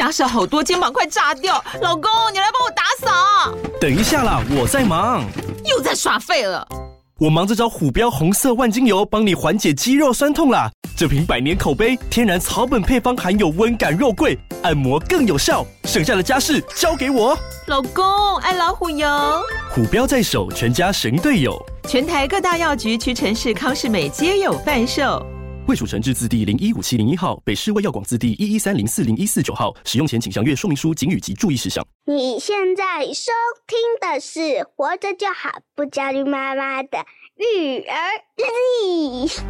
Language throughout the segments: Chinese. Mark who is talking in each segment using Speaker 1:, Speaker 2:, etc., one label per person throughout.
Speaker 1: 家事好多，肩膀快炸掉。老公，你来帮我打扫。
Speaker 2: 等一下啦，我在忙。
Speaker 1: 又在耍废了。
Speaker 2: 我忙着找虎标红色万金油，帮你缓解肌肉酸痛啦。这瓶100年口碑，天然草本配方，含有温感肉桂，按摩更有效。剩下的家事交给我。
Speaker 1: 老公，爱老虎油。
Speaker 2: 虎标在手，全家神队友。
Speaker 1: 全台各大药局、屈臣氏、康是美皆有贩售。
Speaker 2: 卫署成字字第015701号，北市卫药广字第113040149号。使用前请详阅说明书、警语及注意事项。
Speaker 3: 你现在收听的是《活着就好，不焦虑妈妈的育儿日记》。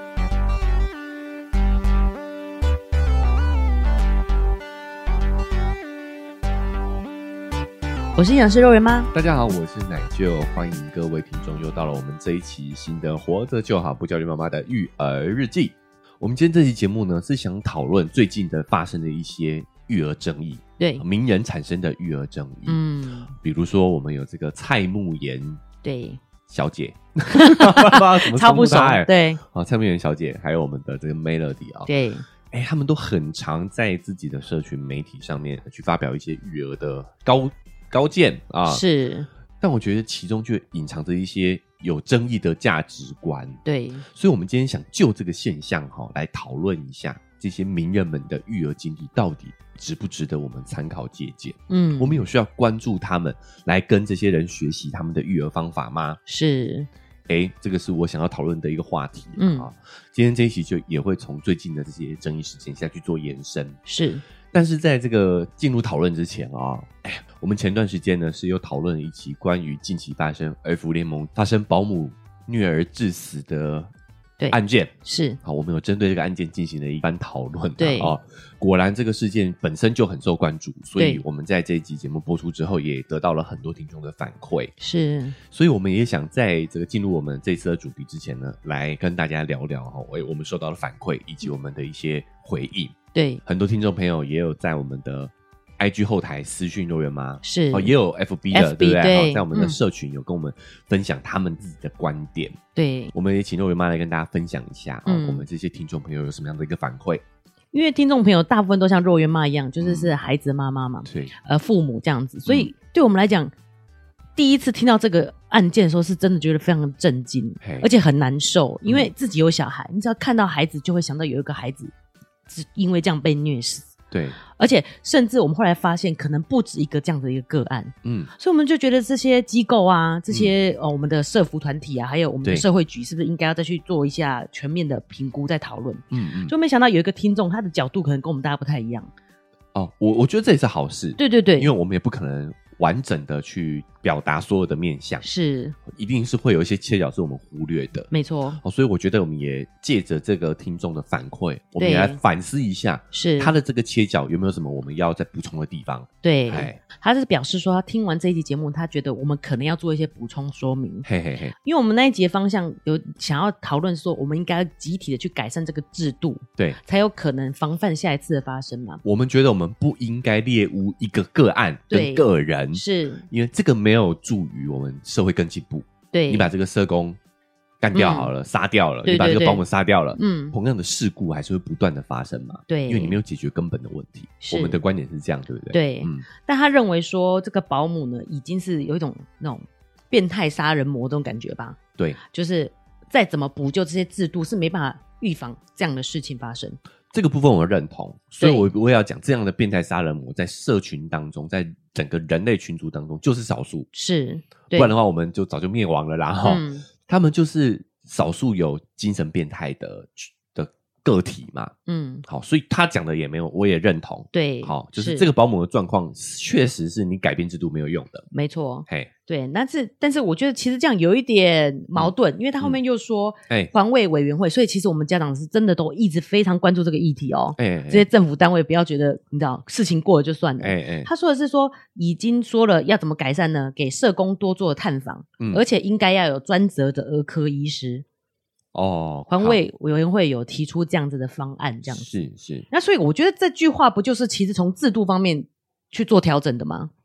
Speaker 4: 我是营养师肉圆妈，
Speaker 5: 大家好，我是奶舅，欢迎各位听众又到了我们这一期新的活着就好不焦虑妈妈的育儿日记。我们今天这期节目呢，是想讨论最近的发生的一些育儿争议，
Speaker 4: 对，
Speaker 5: 名人产生的育儿争议，比如说我们有这个蔡慕妍
Speaker 4: 对
Speaker 5: 小姐，不知道怎么
Speaker 4: 超不熟，对，
Speaker 5: 蔡慕妍小姐，还有我们的这个 Melody 啊，
Speaker 4: 对，
Speaker 5: 他们都很常在自己的社群媒体上面去发表一些育儿的高见啊，
Speaker 4: 是，
Speaker 5: 但我觉得其中就隐藏着一些有争议的价值观，
Speaker 4: 对，
Speaker 5: 所以我们今天想就这个现象来讨论一下这些名人们的育儿经历到底值不值得我们参考借鉴。我们有需要关注他们，来跟这些人学习他们的育儿方法吗？
Speaker 4: 是，
Speaker 5: 这个是我想要讨论的一个话题今天这一期就也会从最近的这些争议事件下去做延伸，
Speaker 4: 是。
Speaker 5: 但是在这个进入讨论之前我们前段时间呢是有讨论了一期关于近期发生儿福联盟发生保姆虐儿致死的案件，
Speaker 4: 是
Speaker 5: 好，我们有针对这个案件进行了一番讨论，
Speaker 4: 对
Speaker 5: 果然这个事件本身就很受关注，所以我们在这一集节目播出之后也得到了很多听众的反馈，
Speaker 4: 是，
Speaker 5: 所以我们也想在这个进入我们这次的主题之前呢，来跟大家聊聊我们收到的反馈以及我们的一些回应。
Speaker 4: 对，
Speaker 5: 很多听众朋友也有在我们的 IG 后台私讯肉圆妈，
Speaker 4: 是
Speaker 5: 也有 FB 的，对不对？
Speaker 4: 对，
Speaker 5: 在我们的社群有跟我们分享他们自己的观点。
Speaker 4: 对，
Speaker 5: 我们也请肉圆妈来跟大家分享一下我们这些听众朋友有什么样的一个反馈。
Speaker 4: 因为听众朋友大部分都像肉圆妈一样，就是孩子妈妈嘛，
Speaker 5: 对，
Speaker 4: 父母这样子，所以对我们来讲，第一次听到这个案件的时候，是真的觉得非常震惊，而且很难受，因为自己有小孩，你只要看到孩子，就会想到有一个孩子是因为这样被虐死。
Speaker 5: 对，
Speaker 4: 而且甚至我们后来发现可能不止一个这样的一个个案，所以我们就觉得这些机构啊，这些我们的社福团体啊，还有我们的社会局是不是应该要再去做一下全面的评估再讨论，就没想到有一个听众他的角度可能跟我们大家不太一样
Speaker 5: 我觉得这也是好事，
Speaker 4: 对对对，
Speaker 5: 因为我们也不可能完整的去表达所有的面向，
Speaker 4: 是
Speaker 5: 一定是会有一些切角是我们忽略的，
Speaker 4: 没错
Speaker 5: 所以我觉得我们也借着这个听众的反馈，我们也来反思一下，是他的这个切角有没有什么我们要再补充的地方。
Speaker 4: 对，他是表示说他听完这一集节目，他觉得我们可能要做一些补充说明，因为我们那一集的方向有想要讨论说我们应该集体的去改善这个制度，对，才有可能防范下一次的发生嘛。我
Speaker 5: 们觉得我们不应该猎污一个个案跟个人，
Speaker 4: 是
Speaker 5: 因为这个没有助于我们社会更进步。对，你把这个社工干掉好了，杀掉了，你把这个保姆杀掉了，同样的事故还是会不断的发生嘛。对，因为你没有解决根本的问题。我们的观点是这样，对不对？
Speaker 4: 对，但他认为说这个保姆呢，已经是有一种那种变态杀人魔这种感觉吧？对，就是再怎么补救这些制度是没办法预防这样的事情发生。
Speaker 5: 这个部分我认同，所以我也要讲，这样的变态杀人魔在社群当中，在整个人类群组当中就是少数，
Speaker 4: 是，
Speaker 5: 不然的话我们就早就灭亡了啦。他们就是少数有精神变态的个体嘛，好，所以他讲的也没有，我也认同，对，好，就是这个保姆的状况确实是你改变制度没有用的，
Speaker 4: 没错，对，但是我觉得其实这样有一点矛盾，因为他后面又说环卫委员会，所以其实我们家长是真的都一直非常关注这个议题这些政府单位不要觉得你知道事情过了就算了，他说的是说已经说了要怎么改善呢？给社工多做探访，而且应该要有专责的儿科医师。环卫委员会有提出这样子的方案，这样子是。那所以我觉得这句话不就是其实从制度方面去做调整的吗？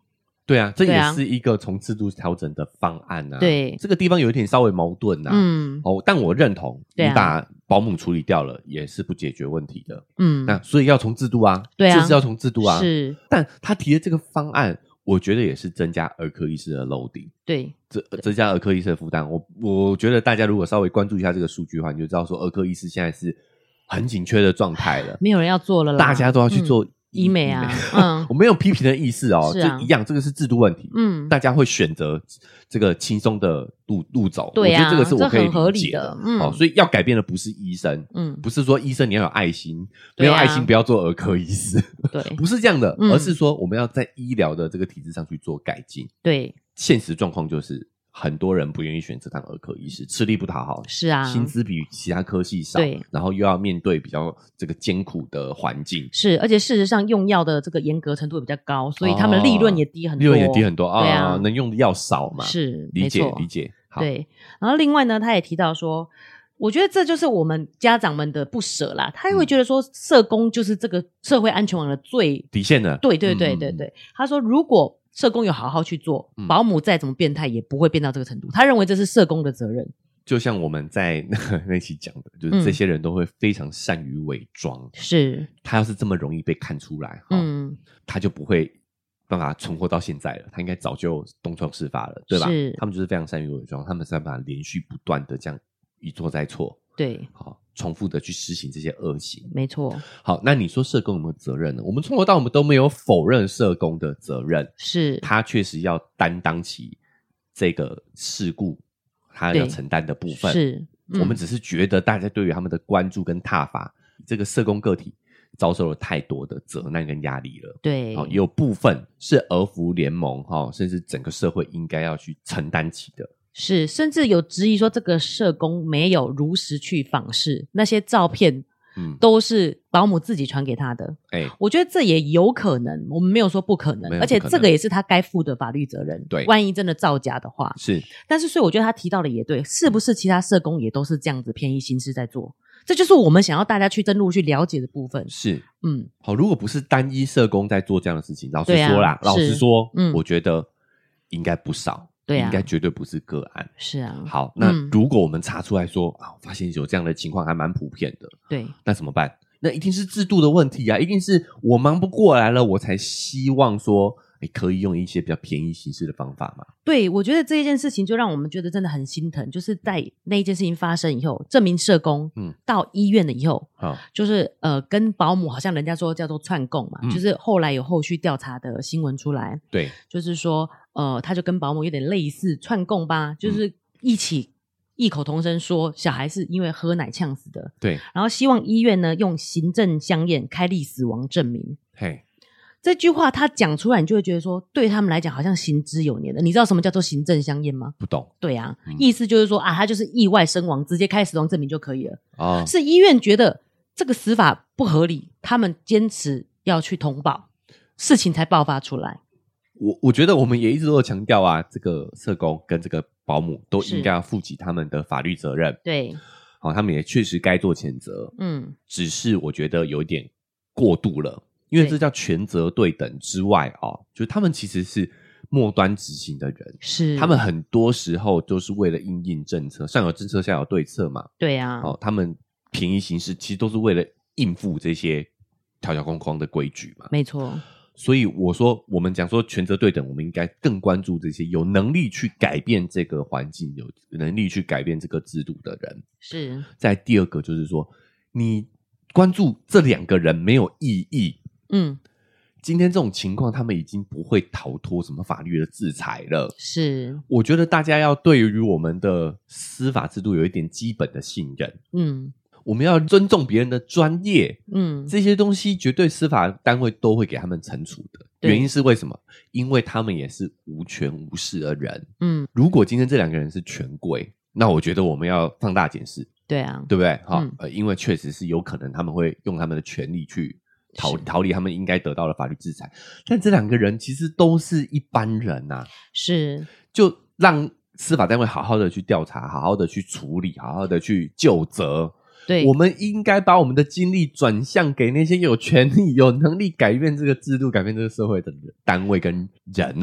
Speaker 5: 对啊，这也是一个从制度调整的方案啊。
Speaker 4: 对，
Speaker 5: 这个地方有一点稍微矛盾啊。但我认同，你把保姆处理掉了也是不解决问题的。那所以要从制度啊，就是要从制度啊。
Speaker 4: 是，
Speaker 5: 但他提的这个方案，我觉得也是增加儿科医师的 loading。
Speaker 4: 对，
Speaker 5: 增加儿科医师的负担。我觉得大家如果稍微关注一下这个数据的话，你就知道说儿科医师现在是很紧缺的状态了，
Speaker 4: 没有人要做了啦，
Speaker 5: 大家都要去做
Speaker 4: 医美啊。
Speaker 5: 我没有批评的意思哦，就一样，这个是制度问题。大家会选择这个轻松的路走，
Speaker 4: 对啊，
Speaker 5: 我觉得这个是我可以
Speaker 4: 很合
Speaker 5: 理解
Speaker 4: 理的。
Speaker 5: 所以要改变的不是医生，不是说医生你要有爱心，没有爱心不要做儿科医师，
Speaker 4: 对，
Speaker 5: 不是这样的，而是说我们要在医疗的这个体制上去做改进。
Speaker 4: 对，
Speaker 5: 现实状况就是很多人不愿意选择当儿科医师，吃力不讨好，
Speaker 4: 是啊，
Speaker 5: 薪资比其他科系少，
Speaker 4: 对，
Speaker 5: 然后又要面对比较这个艰苦的环境，
Speaker 4: 是，而且事实上用药的这个严格程度也比较高，所以他们利润也低很多，
Speaker 5: 利润也低很多
Speaker 4: 对啊，
Speaker 5: 能用的药少嘛，
Speaker 4: 是，
Speaker 5: 理解，好，
Speaker 4: 对。然后另外呢，他也提到说，我觉得这就是我们家长们的不舍啦，他也会觉得说，社工就是这个社会安全网的最
Speaker 5: 底线的，
Speaker 4: 对，他说如果社工有好好去做，保姆再怎么变态也不会变到这个程度。他认为这是社工的责任。
Speaker 5: 就像我们在那期讲的，就是这些人都会非常善于伪装。
Speaker 4: 是，
Speaker 5: 他要是这么容易被看出来，他就不会办法存活到现在了。他应该早就东窗事发了，对吧？
Speaker 4: 是，
Speaker 5: 他们就是非常善于伪装，他们是办法连续不断的这样一错再错。
Speaker 4: 对，
Speaker 5: 好，重复的去施行这些恶行，
Speaker 4: 没错。
Speaker 5: 好，那你说社工有没有责任呢？我们从头到尾都没有否认社工的责任，
Speaker 4: 是
Speaker 5: 他确实要担当起这个事故他要承担的部分。
Speaker 4: 是，
Speaker 5: 我们只是觉得大家对于他们的关注跟挞伐，这个社工个体遭受了太多的责难跟压力了。
Speaker 4: 对，
Speaker 5: 有部分是儿福联盟甚至整个社会应该要去承担起的。
Speaker 4: 是，甚至有质疑说这个社工没有如实去访视，那些照片都是保姆自己传给他的。我觉得这也有可能，我们没有说不可能，而且这个也是他该负的法律责任。
Speaker 5: 对，
Speaker 4: 万一真的造假的话，
Speaker 5: 是。
Speaker 4: 但是所以我觉得他提到的也对，是不是其他社工也都是这样子便宜行事在做？这就是我们想要大家去深入去了解的部分。
Speaker 5: 是，好，如果不是单一社工在做这样的事情，老实说啦，老实说，我觉得应该不少。对啊，应该绝对不是个案。
Speaker 4: 是啊。
Speaker 5: 好，那如果我们查出来说发现有这样的情况还蛮普遍的，
Speaker 4: 对，
Speaker 5: 那怎么办？那一定是制度的问题啊，一定是我忙不过来了，我才希望说可以用一些比较便宜行事的方法嘛。
Speaker 4: 对，我觉得这一件事情就让我们觉得真的很心疼，就是在那一件事情发生以后，这名社工到医院了以后，就是跟保姆好像人家说叫做串供嘛，就是后来有后续调查的新闻出来，
Speaker 5: 对，
Speaker 4: 就是说他就跟保姆有点类似串供吧，就是一起异口同声说小孩是因为喝奶呛死的，
Speaker 5: 对，
Speaker 4: 然后希望医院呢用行政相验开立死亡证明。
Speaker 5: 嘿，
Speaker 4: 这句话他讲出来，你就会觉得说对他们来讲好像行之有年的。你知道什么叫做行政相验吗？
Speaker 5: 不懂。
Speaker 4: 对啊，意思就是说他就是意外身亡，直接开死亡证明就可以了。是医院觉得这个死法不合理，他们坚持要去通报，事情才爆发出来。
Speaker 5: 我觉得我们也一直都有强调啊，这个社工跟这个保姆都应该要负起他们的法律责任。
Speaker 4: 对，
Speaker 5: 他们也确实该做谴责。只是我觉得有一点过度了，因为这叫权责对等之外就是他们其实是末端执行的人，
Speaker 4: 是
Speaker 5: 他们很多时候都是为了因应政策，上有政策下有对策嘛。
Speaker 4: 对啊，
Speaker 5: 他们便宜行事其实都是为了应付这些条条框框的规矩嘛。
Speaker 4: 没错。
Speaker 5: 所以我说我们讲说权责对等，我们应该更关注这些有能力去改变这个环境，有能力去改变这个制度的人。
Speaker 4: 是。
Speaker 5: 再第二个就是说，你关注这两个人没有意义。今天这种情况他们已经不会逃脱什么法律的制裁了。
Speaker 4: 是。
Speaker 5: 我觉得大家要对于我们的司法制度有一点基本的信任。我们要尊重别人的专业，这些东西绝对司法单位都会给他们惩处的。原因是为什么？因为他们也是无权无势的人。如果今天这两个人是权贵，那我觉得我们要放大检视。
Speaker 4: 对啊，
Speaker 5: 对不对？因为确实是有可能他们会用他们的权利去逃离他们应该得到的法律制裁。但这两个人其实都是一般人啊，
Speaker 4: 是，
Speaker 5: 就让司法单位好好的去调查，好好的去处理，好好的去究责。
Speaker 4: 对，
Speaker 5: 我们应该把我们的精力转向给那些有权利、有能力改变这个制度、改变这个社会的单位跟人啊。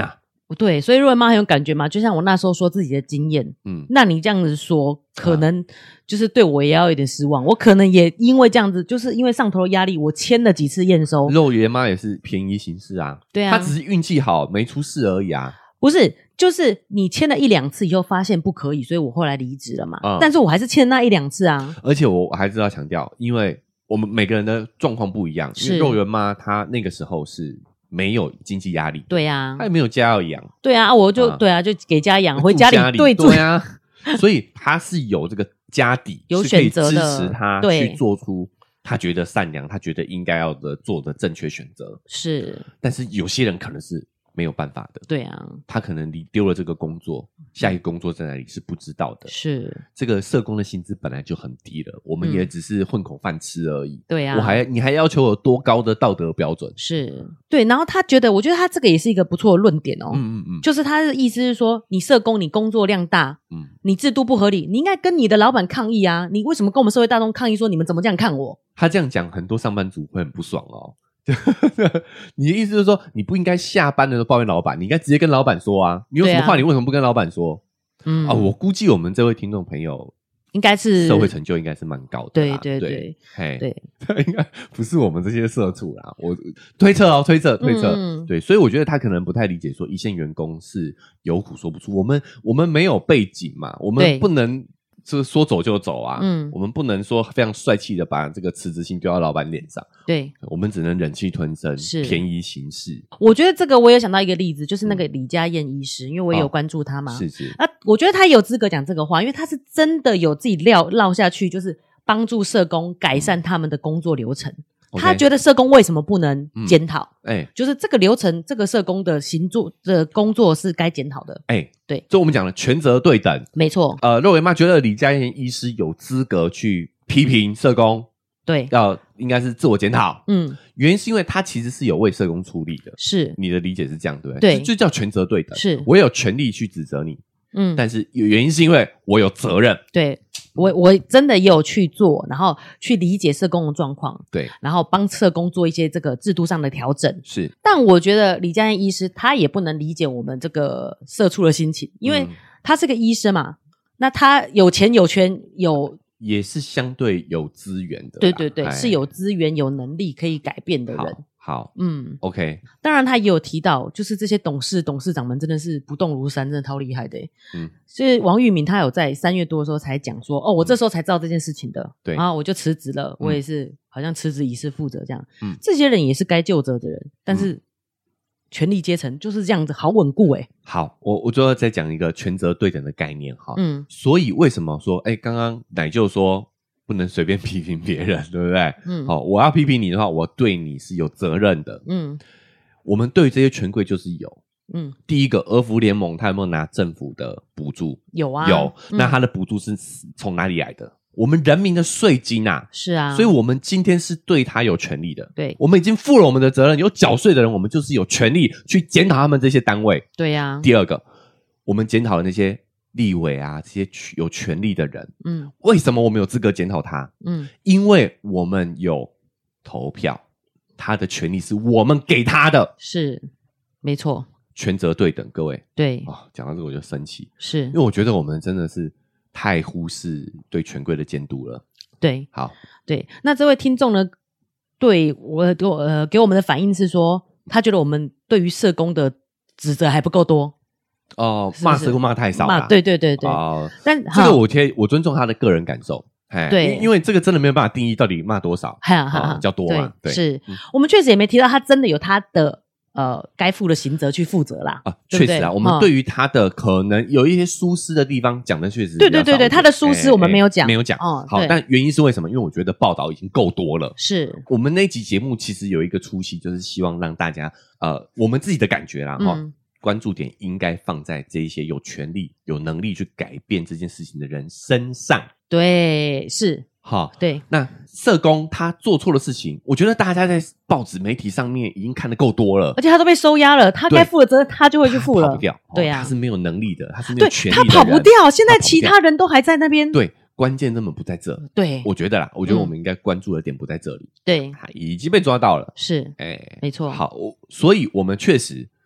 Speaker 4: 对，所以若文妈很有感觉嘛，就像我那时候说自己的经验，那你这样子说，可能就是对我也要有点失望，我可能也因为这样子，就是因为上头的压力，我签了几次验收。
Speaker 5: 肉圆妈也是便宜行事啊，
Speaker 4: 对啊，
Speaker 5: 她只是运气好没出事而已啊。
Speaker 4: 不是，就是你签了1-2次以后发现不可以，所以我后来离职了嘛，但是我还是签那1-2次啊。
Speaker 5: 而且我还是要强调，因为我们每个人的状况不一样，因为肉圆妈她那个时候是没有经济压力，
Speaker 4: 对啊，
Speaker 5: 他也没有家要养，
Speaker 4: 对啊，我就对啊，就给家养，回家里
Speaker 5: 对啊，所以他是有这个家底，
Speaker 4: 有选择的，
Speaker 5: 是可以支持他去做出他觉得善良，他觉得应该要做的正确选择，
Speaker 4: 是。
Speaker 5: 但是有些人可能是没有办法的，
Speaker 4: 对啊，
Speaker 5: 他可能丢了这个工作，下一个工作在哪里是不知道的，
Speaker 4: 是。
Speaker 5: 这个社工的薪资本来就很低了，我们也只是混口饭吃而已，
Speaker 4: 对啊，
Speaker 5: 你还要求有多高的道德标准？
Speaker 4: 是对，然后我觉得他这个也是一个不错的论点哦，就是他的意思是说，你社工你工作量大，你制度不合理，你应该跟你的老板抗议啊，你为什么跟我们社会大众抗议说你们怎么这样看我？
Speaker 5: 他这样讲，很多上班族会很不爽哦。你的意思就是说，你不应该下班的时候抱怨老板，你应该直接跟老板说啊！你有什么话，你为什么不跟老板说？我估计我们这位听众朋友
Speaker 4: 应该是
Speaker 5: 社会成就应该是蛮高的，
Speaker 4: 对，
Speaker 5: 应该不是我们这些社畜啦。我推测，对，所以我觉得他可能不太理解，说一线员工是有苦说不出。我们没有背景嘛，我们不能。就是说走就走啊，我们不能说非常帅气的把这个辞职信丢到老板脸上，对，我们只能忍气吞声，便宜行事。
Speaker 4: 我觉得这个我也想到一个例子，就是那个李佳燕医师，因为我也有关注他嘛，
Speaker 5: 是
Speaker 4: 我觉得他有资格讲这个话，因为他是真的有自己落下去，就是帮助社工改善他们的工作流程。他觉得社工为什么不能检讨？就是这个流程，这个社工的工作是该检讨的。
Speaker 5: 对，就我们讲的权责对等，
Speaker 4: 没错。
Speaker 5: 肉圆妈觉得李佳燕医师有资格去批评社工，
Speaker 4: 对，
Speaker 5: 应该是自我检讨。原因是因为他其实是有为社工出力的，是你的理解是这样对不对？对，就叫权责对等。是我有权利去指责你，但是原因是因为我有责任。对。我真的也有去做，然后去理解社工的状况，对，然后帮社工做一些这个制度上的调整，是。但我觉得李佳燕医师他也不能理解我们这个社畜的心情，因为他是个医生嘛，那他有钱有权也是相对有资源的，对，是有资源有能力可以改变的人。好，OK。当然他也有提到，就是这些董事长们真的是不动如山，真的超厉害的。所以王玉敏他有在3月多的时候才讲说，我这时候才知道这件事情的，对，然后我就辞职了，我也是好像辞职以示负责这样。这些人也是该就责的人，但是权力阶层就是这样子，好稳固。好，我最后再讲一个权责对等的概念哈。所以为什么说，刚刚奶舅说不能随便批评别人，对不对？我要批评你的话，我对你是有责任的。我们对于这些权贵就是有。第一个，儿福联盟他有没有拿政府的补助？有啊，有。那他的补助是从哪里来的？我们人民的税金啊，是啊。所以我们今天是对他有权利的。对，我们已经负了我们的责任，有缴税的人，我们就是有权利去检讨他们这些单位。对啊。第二个，我们检讨的那些立委啊，这些有权利的人，为什么我们有资格检讨他？因为我们有投票，他的权利是我们给他的，是没错，权责对等，各位。对，讲到这个我就生气，是因为我觉得我们真的是太忽视对权贵的监督了。对，好，对，那这位听众呢，对给我们的反应是说，他觉得我们对于社工的指责还不够多。骂社工骂太少了，对，但这个我尊重他的个人感受，对，因为这个真的没有办法定义到底骂多少，比较多嘛，对，是我们确实也没提到他真的有他的该负的刑责去负责啦，确实啊，我们对于他的可能有一些疏失的地方讲的确实对，他的疏失我们没有讲，好，但原因是为什么？因为我觉得报道已经够多了，是我们那集节目其实有一个初心，就是希望让大家我们自己的感觉啦，关注点应该放在这一些有权利、有能力去改变这件事情的人身上。对，是，好，对。那社工他做错的事情，我觉得大家在报纸媒体上面已经看得够多了，而且他都被收押了，他该负的责任他就会去负了，他跑不掉，对啊，他是没有能力的，他是没有权利的人，他跑不掉。现在其他人都还在那边，对，关键根本不在这。对，我觉得啦，我觉得我们应该关注的点不在这里。对，他已经被抓到了，是，没错。好，所以我们确实。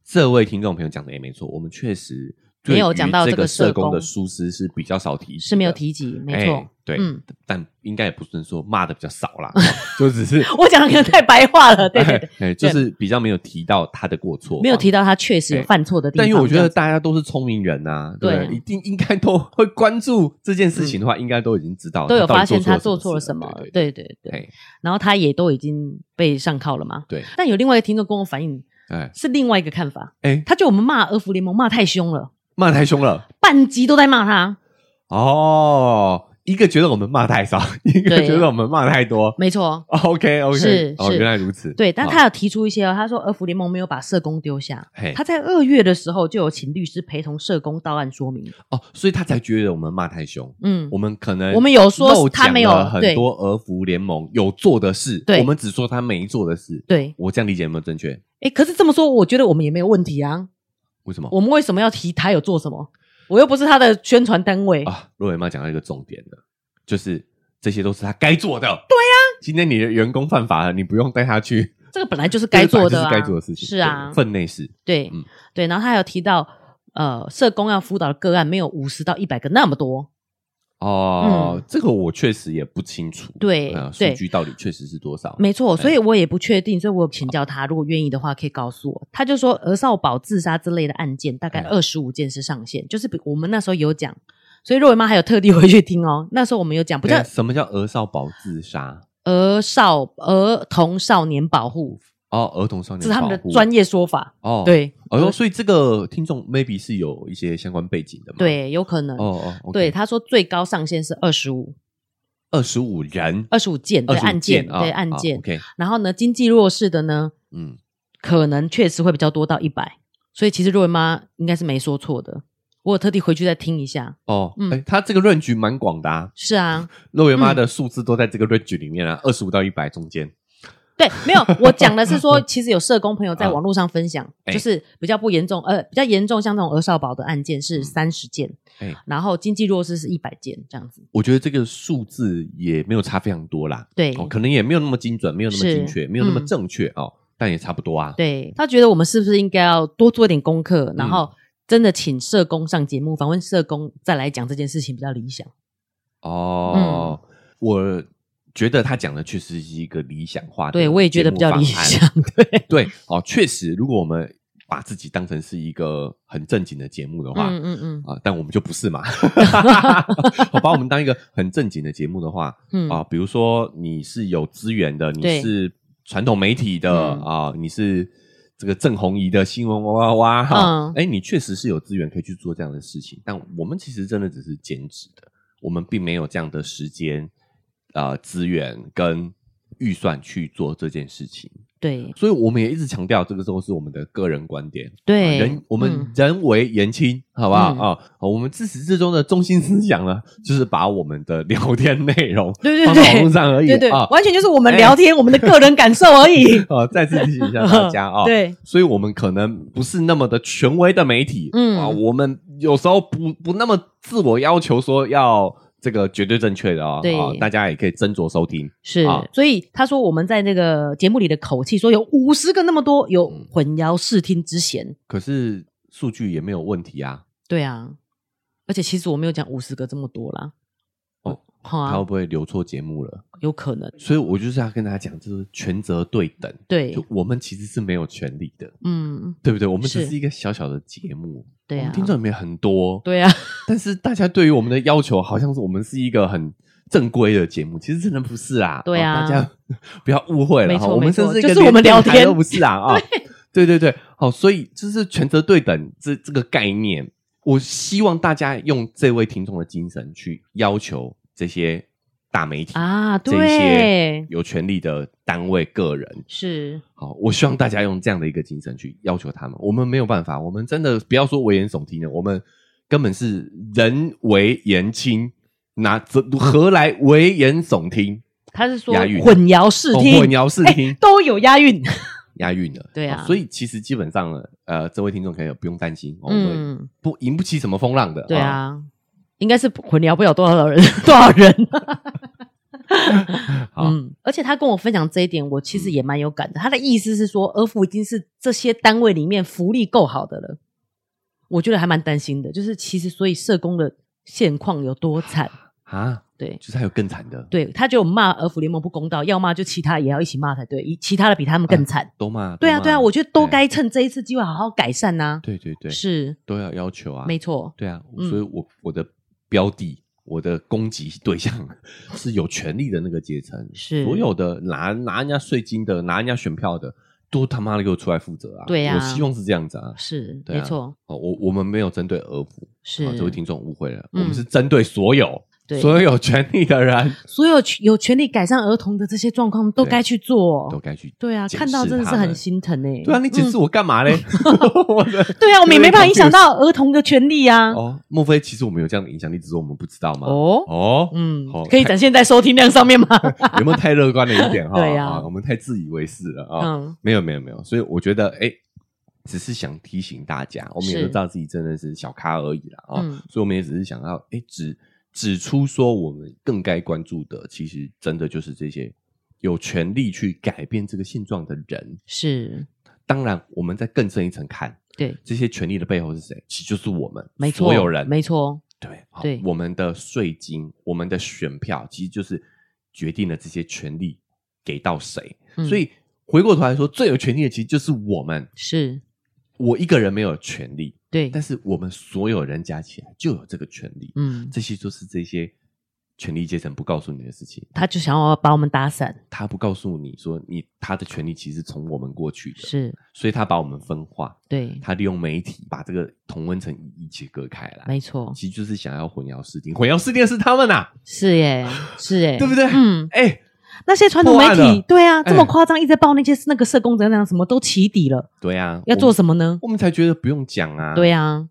Speaker 5: 这位听众朋友讲的也没错，我们确实
Speaker 4: 没有讲到
Speaker 5: 这个
Speaker 4: 社
Speaker 5: 工的疏失是比较少提及的，
Speaker 4: 是没有提及，没错。
Speaker 5: 对，但应该也不是说骂的比较少啦，就只是
Speaker 4: 我讲的可能太白话了，对，
Speaker 5: 就是比较没有提到他的过错，
Speaker 4: 没有提到他确实有犯错的地方。
Speaker 5: 但因为我觉得大家都是聪明人啊，对，一定应该都会关注这件事情的话，应该都已经知道，
Speaker 4: 都有发现他做错了什么，对，然后他也都已经被上铐了嘛，
Speaker 5: 对。
Speaker 4: 但有另外一个听众跟我反映，是另外一个看法，他觉得我们骂儿福联盟骂太凶了，半集都在骂他。
Speaker 5: 一个觉得我们骂太少，一个觉得我们骂太多，
Speaker 4: 没错。
Speaker 5: OK，
Speaker 4: 是
Speaker 5: 原来如此。
Speaker 4: 对，但他有提出一些他说儿福联盟没有把社工丢下，他在2月的时候就有请律师陪同社工到案说明。
Speaker 5: 所以他才觉得我们骂太凶。我们可能
Speaker 4: 我们有说他没有
Speaker 5: 很多儿福联盟有做的事，我们只说他没做的事。对，我这样理解有没有正确？
Speaker 4: 可是这么说，我觉得我们也没有问题啊。
Speaker 5: 为什么？
Speaker 4: 我们为什么要提他有做什么？我又不是他的宣传单位
Speaker 5: 啊！若伟妈讲到一个重点的，就是这些都是他该做的。对
Speaker 4: 啊，
Speaker 5: 今天你的员工犯法了，你不用带他去。
Speaker 4: 这个本来就是该做的，
Speaker 5: 就是该做的事情。
Speaker 4: 是啊，
Speaker 5: 分内事。
Speaker 4: 对，对。然后他还有提到，社工要辅导的个案没有50到100个那么多。
Speaker 5: 这个我确实也不清楚，
Speaker 4: 对，
Speaker 5: 数据到底确实是多少？
Speaker 4: 没错，所以我也不确定，所以我有请教他，如果愿意的话可以告诉我。他就说儿少保自杀之类的案件大概25件是上限，就是我们那时候有讲，所以若伟妈还有特地回去听哦。那时候我们有讲，不叫
Speaker 5: 什么叫儿少保自杀？
Speaker 4: 儿童少年保护。
Speaker 5: 儿童少年保护，
Speaker 4: 这是他们的专业说法。对，
Speaker 5: 所以这个听众 maybe 是有一些相关背景的嘛？
Speaker 4: 对，有可能。
Speaker 5: okay.
Speaker 4: 对，他说最高上限是25人，25件，对，案件，对，案件。
Speaker 5: OK，
Speaker 4: 然后呢，经济弱势的呢，可能确实会比较多到100，所以其实若伟妈应该是没说错的。我有特地回去再听一下。
Speaker 5: 他这个 range 蛮广的啊。
Speaker 4: 是啊，
Speaker 5: 若伟妈的数字都在这个 range 里面啊，25到100中间。
Speaker 4: 对，没有，我讲的是说，其实有社工朋友在网络上分享，就是比较不严重，比较严重，像这种儿少保的案件是30件，然后经济弱势是100件这样子。
Speaker 5: 我觉得这个数字也没有差非常多啦，
Speaker 4: 对，
Speaker 5: 可能也没有那么精准，没有那么精确，没有那么正确但也差不多啊。
Speaker 4: 对，他觉得我们是不是应该要多做一点功课，然后真的请社工上节目，访问社工再来讲这件事情比较理想。
Speaker 5: 我觉得他讲的确实是一个理想化的，
Speaker 4: 对，我也觉得比较理想。
Speaker 5: 对，确实，如果我们把自己当成是一个很正经的节目的话，但我们就不是嘛。把我们当一个很正经的节目的话，比如说你是有资源的，你是传统媒体的你是这个郑弘仪的新闻哇哇哇你确实是有资源可以去做这样的事情，但我们其实真的只是兼职的，我们并没有这样的时间。资源跟预算去做这件事情，
Speaker 4: 对，
Speaker 5: 所以我们也一直强调，这个都是我们的个人观点。
Speaker 4: 对，
Speaker 5: 我们人为言轻，好不好我们自始至终的中心思想呢，就是把我们的聊天内容放到网络上而已，
Speaker 4: 对，完全就是我们聊天，我们的个人感受而已。
Speaker 5: 再次提醒一下大家
Speaker 4: 对，
Speaker 5: 所以我们可能不是那么的权威的媒体，我们有时候不那么自我要求说要。这个绝对正确的对大家也可以斟酌收听。
Speaker 4: 是所以他说我们在那个节目里的口气说有50个那么多，有混淆视听之嫌。
Speaker 5: 可是数据也没有问题啊。
Speaker 4: 对啊，而且其实我没有讲50个这么多啦。
Speaker 5: 他会不会留错节目了？
Speaker 4: 有可能。
Speaker 5: 所以我就是要跟大家讲，就是权责对等。
Speaker 4: 对，
Speaker 5: 就我们其实是没有权利的。对不对？我们只是一个小小的节目。
Speaker 4: 对啊，
Speaker 5: 听众里面很多。
Speaker 4: 对啊，
Speaker 5: 但是大家对于我们的要求，好像是我们是一个很正规的节目，其实真的不是啊。
Speaker 4: 对啊，
Speaker 5: 大家不要误会了。
Speaker 4: 没错，
Speaker 5: 我们甚至
Speaker 4: 就是我们聊天
Speaker 5: 都不是啊。对，所以就是权责对等这个概念，我希望大家用这位听众的精神去要求这些大媒体
Speaker 4: 对，
Speaker 5: 这些有权力的单位个人
Speaker 4: 是
Speaker 5: 好，我希望大家用这样的一个精神去要求他们。我们没有办法，我们真的不要说危言耸听了，我们根本是人为言轻，何来危言耸听？
Speaker 4: 他是说混淆视听，
Speaker 5: 混淆视听
Speaker 4: 都有押韵。
Speaker 5: 押韵了，对啊，所以其实基本上这位听众可以不用担心，我们不引不起什么风浪的，
Speaker 4: 对啊，应该是混淆不了多少人，多少人。 而且他跟我分享这一点，我其实也蛮有感的。他的意思是说，儿福已经是这些单位里面福利够好的了。我觉得还蛮担心的，就是其实所以社工的现况有多惨
Speaker 5: 啊？对，就是还有更惨的。
Speaker 4: 对，他就骂儿福联盟不公道，要骂就其他也要一起骂才对，其他的比他们更惨，
Speaker 5: 都骂。
Speaker 4: 对啊，我觉得都该趁这一次机会好好改善啊。
Speaker 5: 对，
Speaker 4: 是都
Speaker 5: 要要求啊，
Speaker 4: 没错。
Speaker 5: 对啊，所以我的标的，我的攻击对象是有权利的那个阶层，是所有的拿人家税金的，拿人家选票的。都他妈的给我出来负责啊！
Speaker 4: 对啊，
Speaker 5: 我希望是这样子啊，
Speaker 4: 是没错。
Speaker 5: 我们没有针对儿福，
Speaker 4: 是
Speaker 5: 这位听众误会了，我们是针对所有有权利的人，
Speaker 4: 所有有权利改善儿童的这些状况都该去做，
Speaker 5: 都该去。
Speaker 4: 对啊，看到真的是很心疼欸。
Speaker 5: 对啊，你解释我干嘛嘞？
Speaker 4: 对啊，我们也没办法影响到儿童的权利啊。
Speaker 5: 莫非其实我们有这样的影响力，只是我们不知道吗？
Speaker 4: 可以展现在收听量上面吗？
Speaker 5: 有没有太乐观了一点哈？
Speaker 4: 对啊，
Speaker 5: 我们太自以为是了啊。没有，所以我觉得只是想提醒大家，我们也都知道自己真的是小咖而已啦所以我们也只是想要指出说，我们更该关注的，其实真的就是这些有权利去改变这个现状的人。是，当然我们再更深一层看，对这些权利的背后是谁？其实就是我们所有人，没错。对，我们的税金，我们的选票，其实就是决定了这些权利给到谁。所以回过头来说，最有权利的其实就是我们。是。我一个人没有权利，对，但是我们所有人加起来就有这个权利。这些就是这些权力阶层不告诉你的事情。他就想要把我们打散，他不告诉你说他的权利其实从我们过去的，是，所以他把我们分化，对，他利用媒体把这个同温层一切割开来，没错，其实就是想要混淆视听，混淆视听的是他们啊，是耶，对不对？那些传统媒体，对啊，这么夸张，一直在报那些那个社工怎样什么都起底了，对啊，要做什么呢？我们才觉得不用讲啊，对啊。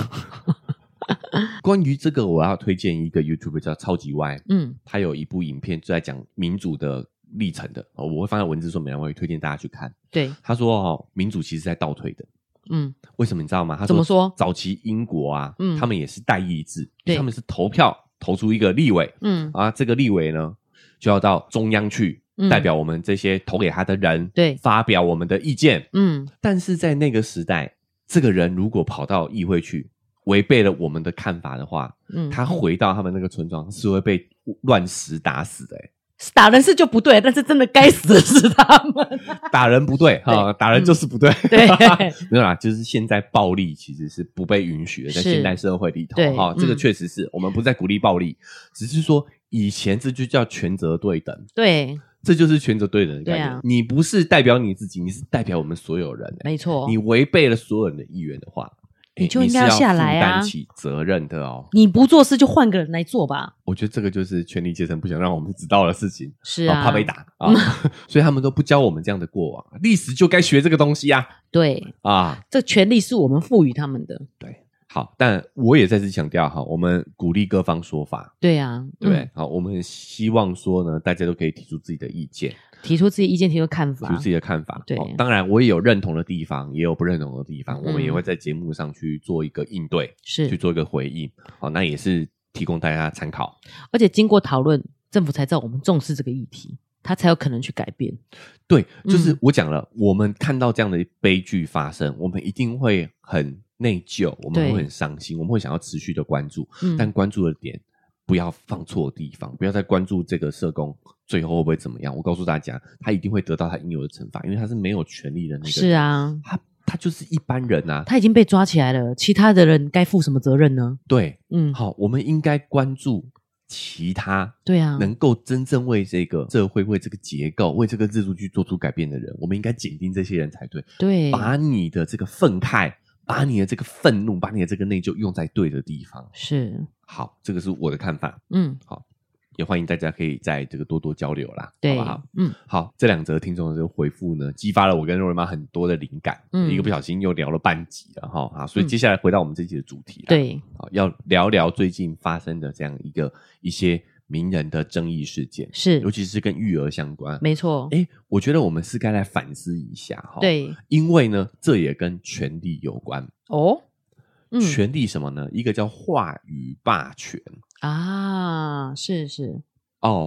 Speaker 5: 关于这个，我要推荐一个 YouTuber 叫超级歪，他有一部影片就在讲民主的历程的，我会放在文字说明，我会推荐大家去看。对，他说民主其实在倒退的，为什么你知道吗？他说怎么说？早期英国啊，他们也是代议制，他们是投票投出一个立委，这个立委呢，就要到中央去代表我们这些投给他的人，对，发表我们的意见。但是在那个时代，这个人如果跑到议会去，违背了我们的看法的话，他回到他们那个村庄是会被乱石打死的。打人是就不对，但是真的该死的是他们。打人不对哈，打人就是不对。对，没有啦，就是现在暴力其实是不被允许的，在现代社会里头哈，这个确实是我们不再鼓励暴力，只是说以前这就叫权责对等。对，这就是权责对等的概念。你不是代表你自己，你是代表我们所有人。没错，你违背了所有人的意愿的话，你就应该要下来啊，负担起责任的哦。你不做事就换个人来做吧。我觉得这个就是权力阶层不想让我们知道的事情，是啊，怕被打啊，所以他们都不教我们这样的过往。历史就该学这个东西啊。对啊，这权力是我们赋予他们的。对，好，但我也再次强调哈，我们鼓励各方说法。对啊，对，好，我们希望说呢，大家都可以提出自己的意见。提出自己意见，提出看法，提出自己的看法。对，当然我也有认同的地方，也有不认同的地方，我们也会在节目上去做一个应对，是去做一个回应。好，那也是提供大家参考。而且经过讨论，政府才知道我们重视这个议题，他才有可能去改变。对，就是我讲了，我们看到这样的悲剧发生，我们一定会很内疚，我们会很伤心，我们会想要持续的关注，但关注的点不要放错地方，不要再关注这个社工最后会不会怎么样。我告诉大家，他一定会得到他应有的惩罚，因为他是没有权利的那个人。是啊，他就是一般人啊，他已经被抓起来了，其他的人该负什么责任呢？对，好，我们应该关注其他对啊能够真正为这个社会、为这个结构、为这个制度去做出改变的人，我们应该检定这些人才对。对，把你的这个愤慨，把你的这个愤怒，把你的这个内疚用在对的地方。是，好，这个是我的看法。好，也欢迎大家可以在这个多多交流啦，好不好？好，这两则听众的这个回复呢，激发了我跟若瑞妈很多的灵感，一个不小心又聊了半集了哈。好，所以接下来回到我们这集的主题啦，对，好，要聊聊最近发生的这样一些名人的争议事件，是，尤其是跟育儿相关。没错，我觉得我们是该来反思一下哈。对，因为呢，这也跟权力有关哦。权力什么呢？一个叫话语霸权啊，是哦，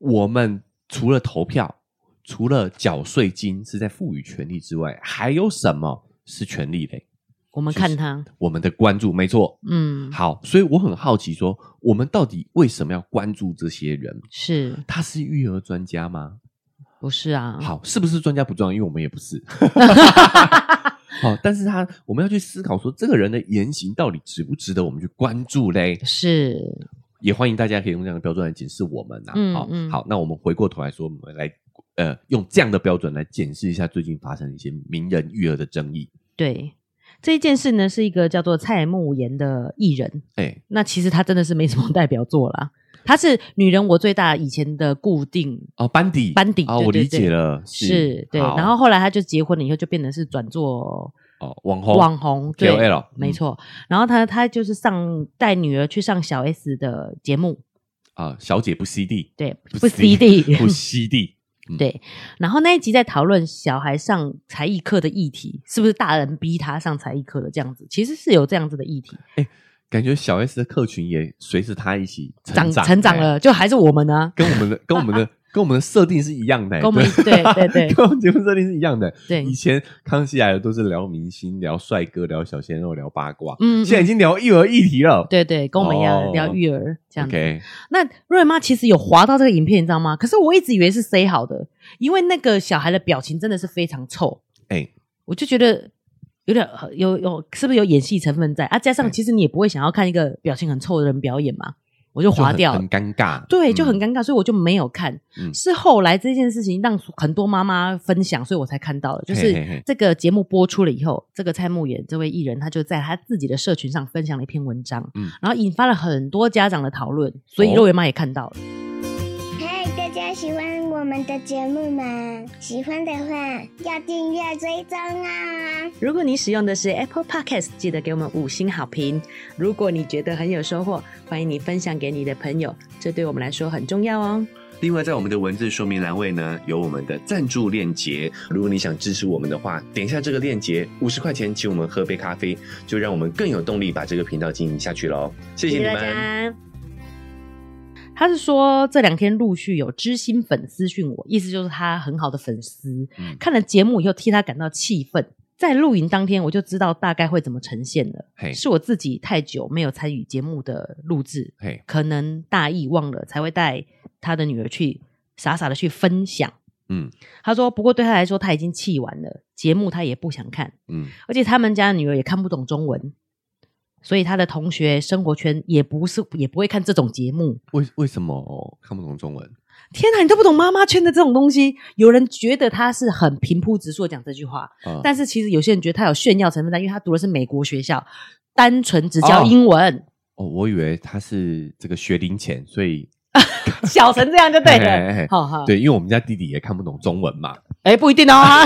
Speaker 5: 我们除了投票，除了缴税金是在赋予权利之外，还有什么是权利嘞？
Speaker 4: 我们看他，
Speaker 5: 我们的关注，没错。好，所以我很好奇说，我们到底为什么要关注这些人？
Speaker 4: 是
Speaker 5: 他是育儿专家吗？
Speaker 4: 不是啊。
Speaker 5: 好，是不是专家不重要，因为我们也不是。好，但是我们要去思考说，这个人的言行到底值不值得我们去关注嘞？
Speaker 4: 是，
Speaker 5: 也欢迎大家可以用这样的标准来检视我们好，那我们回过头来说，我们来用这样的标准来检视一下最近发生的一些名人育儿的争议。
Speaker 4: 对。这一件事呢，是一个叫做蔡慕妍的艺人。那其实他真的是没什么代表作啦。他是女人我最大以前的固定
Speaker 5: 班底我理解了，
Speaker 4: 是对。然后后来他就结婚了以后，就变成是转做网红对
Speaker 5: KOL，
Speaker 4: 没错。然后他就是带女儿去上小 S 的节目
Speaker 5: 小姐不吸地，
Speaker 4: 对，不吸地
Speaker 5: 不吸地。
Speaker 4: 对，然后那一集在讨论小孩上才艺课的议题，是不是大人逼他上才艺课的这样子？其实是有这样子的议题。
Speaker 5: 感觉小 S 的客群也随着他一起
Speaker 4: 成长了，就还是我们呢，
Speaker 5: 跟我们的设定是一样的，
Speaker 4: 跟我们对，
Speaker 5: 跟我们节目设定是一样的。
Speaker 4: 对，
Speaker 5: 以前康熙来了都是聊明星、聊帅哥、聊小鲜肉、聊八卦，现在已经聊育儿议题了。
Speaker 4: 对，跟我们一样聊育儿这样子。那瑞妈其实有滑到这个影片，你知道吗？可是我一直以为是 say 好的，因为那个小孩的表情真的是非常臭。我就觉得有点是不是有演戏成分在加上其实你也不会想要看一个表情很臭的人表演嘛。我就滑掉了，
Speaker 5: 很尴尬，
Speaker 4: 对，就很尴尬，所以我就没有看。是后来这件事情让很多妈妈分享，所以我才看到了。就是这个节目播出了以后，这个蔡慕妍这位艺人，他就在他自己的社群上分享了一篇文章，然后引发了很多家长的讨论，所以肉圆妈也看到了。
Speaker 3: 嗨，大家喜欢我们的节目吗？喜欢的话要订阅追踪啊！
Speaker 1: 如果你使用的是 Apple Podcast， 记得给我们5星好评。如果你觉得很有收获，欢迎你分享给你的朋友，这对我们来说很重要哦。
Speaker 5: 另外在我们的文字说明栏位呢，有我们的赞助链接，如果你想支持我们的话，点一下这个链接，50块钱请我们喝杯咖啡，就让我们更有动力把这个频道经营下去咯。谢谢你们。
Speaker 4: 他是说这2天陆续有知心粉私讯我，意思就是他很好的粉丝，看了节目以后替他感到气愤。在录影当天我就知道大概会怎么呈现了，是我自己太久没有参与节目的录制，可能大意忘了，才会带他的女儿去傻傻的去分享。他说不过对他来说他已经气完了，节目他也不想看，而且他们家的女儿也看不懂中文，所以他的同学生活圈也不会看这种节目。
Speaker 5: 为什么看不懂中文？
Speaker 4: 天哪，你都不懂妈妈圈的这种东西。有人觉得他是很平铺直述的讲这句话，但是其实有些人觉得他有炫耀成分在，因为他读的是美国学校，单纯只教英文。
Speaker 5: 我以为他是这个学龄前，所以
Speaker 4: 小成这样就对了。好，
Speaker 5: 对，因为我们家弟弟也看不懂中文嘛。
Speaker 4: 不一定哦。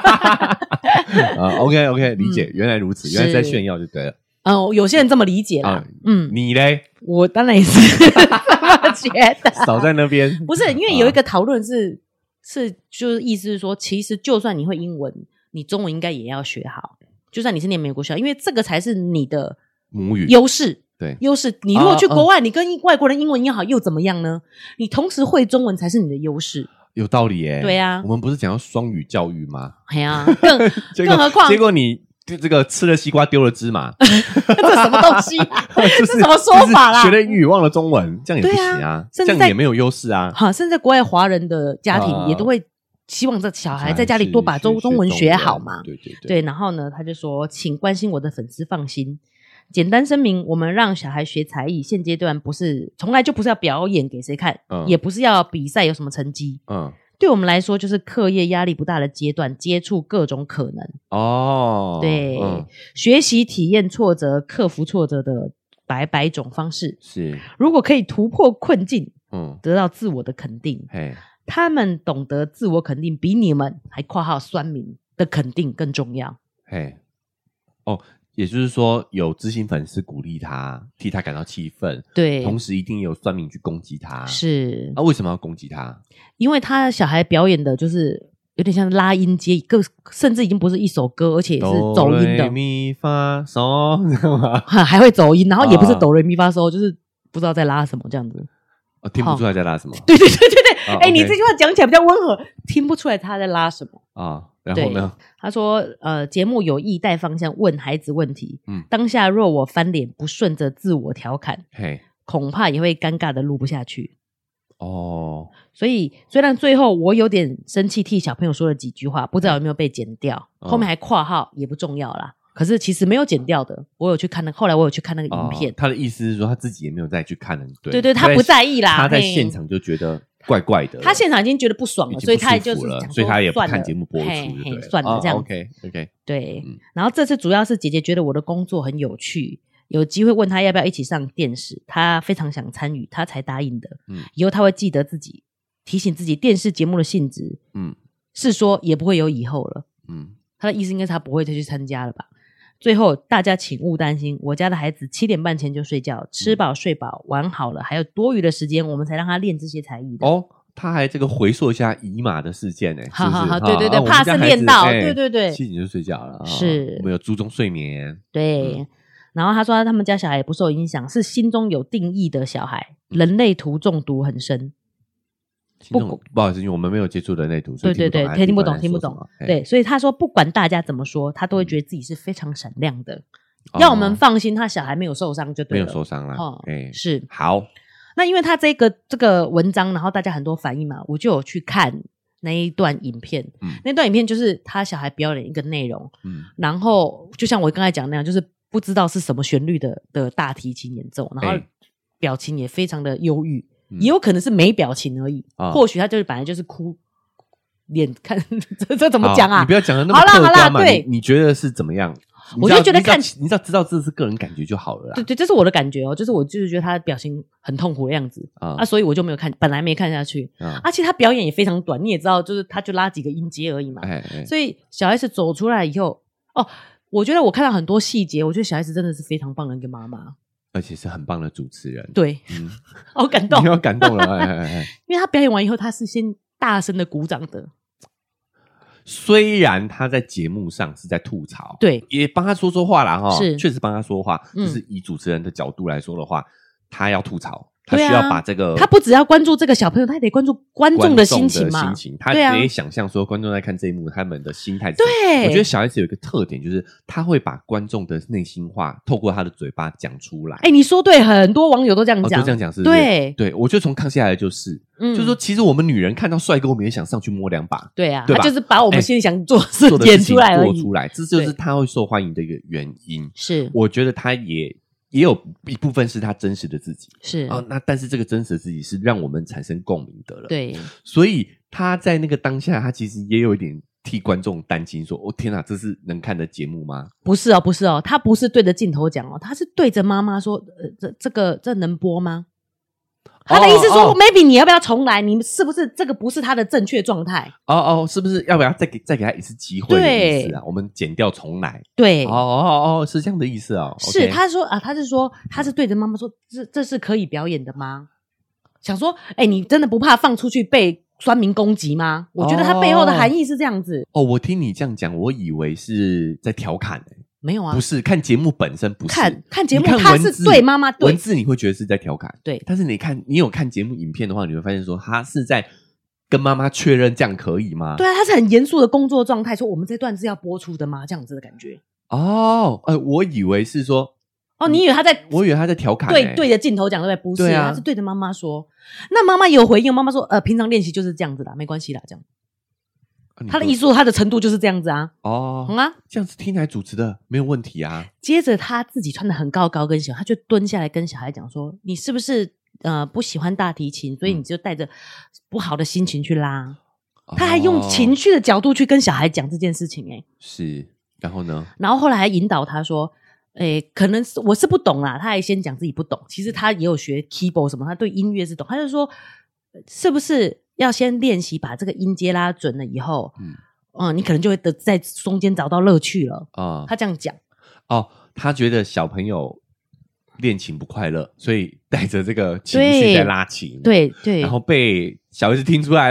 Speaker 5: OK， 理解，原来如此，原来在炫耀就对了。
Speaker 4: 有些人这么理解啦。
Speaker 5: 你嘞？
Speaker 4: 我当然也是这么觉得。
Speaker 5: 少在那边。
Speaker 4: 不是，因为有一个讨论是就是意思是说，其实就算你会英文，你中文应该也要学好。就算你是念美国学校，因为这个才是你的
Speaker 5: 母语
Speaker 4: 优势。
Speaker 5: 对，
Speaker 4: 优势。你如果去国外，你跟外国人英文一样好，又怎么样呢？你同时会中文才是你的优势。
Speaker 5: 有道理耶。
Speaker 4: 对啊，
Speaker 5: 我们不是讲要双语教育吗？
Speaker 4: 更何况，
Speaker 5: 结果你这个吃了西瓜丢了芝麻，
Speaker 4: 这什么东西？这什么说法啦？
Speaker 5: 学了英语忘了中文，这样也不行啊，这样也没有优势啊。
Speaker 4: 甚至在国外华人的家庭也都会希望这小孩在家里多把中文学好嘛。对，然后呢，他就说，请关心我的粉丝放心。简单声明，我们让小孩学才艺，现阶段从来就不是要表演给谁看，也不是要比赛有什么成绩。对我们来说就是课业压力不大的阶段，接触各种可能。对，学习体验挫折，克服挫折的百种方式。是，如果可以突破困境，得到自我的肯定，他们懂得自我肯定比你们还括号酸民的肯定更重要。
Speaker 5: 也就是说，有知心粉丝鼓励他，替他感到气愤，对，同时一定有酸民去攻击他。是，为什么要攻击他？
Speaker 4: 因为他小孩表演的就是有点像拉音阶，甚至已经不是一首歌，而且也是走音的。哆来咪发嗦，还会走音，然后也不是哆来咪发嗦，就是不知道在拉什么这样子。
Speaker 5: 听不出来在拉什么。
Speaker 4: 对，你这句话讲起来比较温和，听不出来他在拉什么
Speaker 5: 啊。然后呢？
Speaker 4: 他说节目有意带方向问孩子问题，当下若我翻脸不顺着自我调侃，恐怕也会尴尬的录不下去。所以虽然最后我有点生气替小朋友说了几句话，不知道有没有被剪掉，后面还括号也不重要啦，可是其实没有剪掉的，我有去看后来我有去看那个影片。
Speaker 5: 他的意思是说他自己也没有再去看了。
Speaker 4: 对，他不在意啦，
Speaker 5: 他在现场就觉得怪怪的，
Speaker 4: 他现场已经觉得不爽了，所以他就是
Speaker 5: 所以他也不看节目播出，
Speaker 4: 算了这样。
Speaker 5: OK，
Speaker 4: 对。然后这次主要是姐姐觉得我的工作很有趣，有机会问他要不要一起上电视，他非常想参与，他才答应的。以后他会记得自己提醒自己电视节目的性质，是说也不会有以后了。他的意思应该是他不会再去参加了吧。最后大家请勿担心，我家的孩子7点半前就睡觉，吃饱睡饱玩好了，还有多余的时间我们才让他练这些才艺的。
Speaker 5: 他还这个回溯一下姨妈的事件，是不是？
Speaker 4: 好，对，怕是练到，对
Speaker 5: 7点就睡觉了，
Speaker 4: 是
Speaker 5: 我们有注重睡眠。
Speaker 4: 对，然后他说他们家小孩也不受影响，是心中有定义的小孩，人类图中毒很深。
Speaker 5: 不好意思，因为我们没有接触人类图，
Speaker 4: 对，听不懂。对，所以他说不管大家怎么说，他都会觉得自己是非常闪亮的，要我们放心，他小孩没有受伤就对了，
Speaker 5: 没有受伤了。
Speaker 4: 是
Speaker 5: 好。
Speaker 4: 那因为他这个文章，然后大家很多反应嘛，我就有去看那一段影片。那段影片就是他小孩表演一个内容，然后就像我刚才讲那样，就是不知道是什么旋律的大提琴演奏，然后表情也非常的忧郁。也有可能是没表情而已，或许他就是本来就是哭脸看这怎么讲啊？
Speaker 5: 你不要讲的那么客观嘛。你觉得是怎么样？
Speaker 4: 我就觉得
Speaker 5: 你知道这是个人感觉就好了啦。
Speaker 4: 对，这是我的感觉就是我就是觉得他的表情很痛苦的样子所以我就没有看，本来没看下去而且他表演也非常短，你也知道，就是他就拉几个音阶而已嘛。所以小孩子走出来以后，我觉得我看到很多细节，我觉得小孩子真的是非常棒的一个妈妈。
Speaker 5: 而且是很棒的主持人，
Speaker 4: 对，好感动，
Speaker 5: 你要感动了，
Speaker 4: 因为他表演完以后，他是先大声的鼓掌的。
Speaker 5: 虽然他在节目上是在吐槽，
Speaker 4: 对，
Speaker 5: 也帮他说话啦，
Speaker 4: 是
Speaker 5: 确实帮他说话，就是以主持人的角度来说的话，他要吐槽。他需要把这个，
Speaker 4: 他不只要关注这个小朋友，他也得关注观众的心情嘛。
Speaker 5: 他可以想象说，观众在看这一幕，他们的心态。
Speaker 4: 对，
Speaker 5: 我觉得小孩子有一个特点，就是他会把观众的内心话透过他的嘴巴讲出来。
Speaker 4: 你说对，很多网友都这样讲，
Speaker 5: 都这样讲，是不是？对，我觉得从康熙来的就是，就是说，其实我们女人看到帅哥，我们也想上去摸两把。
Speaker 4: 对啊，他就是把我们心里想做的事演出来而已，
Speaker 5: 做出来，这就是他会受欢迎的一个原因。
Speaker 4: 是，
Speaker 5: 我觉得他也有一部分是他真实的自己，
Speaker 4: 是
Speaker 5: 那但是这个真实的自己是让我们产生共鸣的了，
Speaker 4: 对，
Speaker 5: 所以他在那个当下，他其实也有一点替观众担心，说：“天哪，这是能看的节目吗？”
Speaker 4: 不是哦，他不是对着镜头讲他是对着妈妈说：“这能播吗？”他的意思说 ，maybe 你要不要重来？你是不是这个不是他的正确状态？
Speaker 5: 是不是要不要再给他一次机会的意思啊？我们剪掉重来。
Speaker 4: 对，
Speaker 5: 是这样的意思啊。
Speaker 4: 是他说他是说他是对着妈妈说，这是可以表演的吗？想说，你真的不怕放出去被酸民攻击吗？我觉得他背后的含义是这样子。
Speaker 5: 我听你这样讲，我以为是在调侃
Speaker 4: 没有啊，
Speaker 5: 不是看节目本身不是
Speaker 4: 看节目，他是对妈妈对
Speaker 5: 文字你会觉得是在调侃，
Speaker 4: 对，
Speaker 5: 但是你有看节目影片的话，你会发现说他是在跟妈妈确认这样可以吗？
Speaker 4: 对啊，他是很严肃的工作状态，说我们这段是要播出的吗？这样子的感觉。
Speaker 5: 我以为是说
Speaker 4: 你以为他在？
Speaker 5: 我以为他在调侃，
Speaker 4: 对着镜头讲，对不对？不是，他是对着妈妈说。那妈妈有回应，妈妈说平常练习就是这样子啦，没关系啦，这样。他的艺术，他的程度就是这样子啊。
Speaker 5: 这样子听来主持的没有问题啊。
Speaker 4: 接着他自己穿得很高跟鞋，他就蹲下来跟小孩讲说：“你是不是不喜欢大提琴，所以你就带着不好的心情去拉？”他还用情绪的角度去跟小孩讲这件事情。
Speaker 5: 是，然后呢？
Speaker 4: 然后后来还引导他说：“可能我是不懂啦。”他还先讲自己不懂，其实他也有学 keyboard 什么，他对音乐是懂。他就说：“是不是？”要先练习把这个音阶拉准了以后，你可能就会在中间找到乐趣了。他这样讲。
Speaker 5: 他觉得小朋友练琴不快乐，所以带着这个情绪在拉琴。
Speaker 4: 对，
Speaker 5: 然后被小孩子听出来了。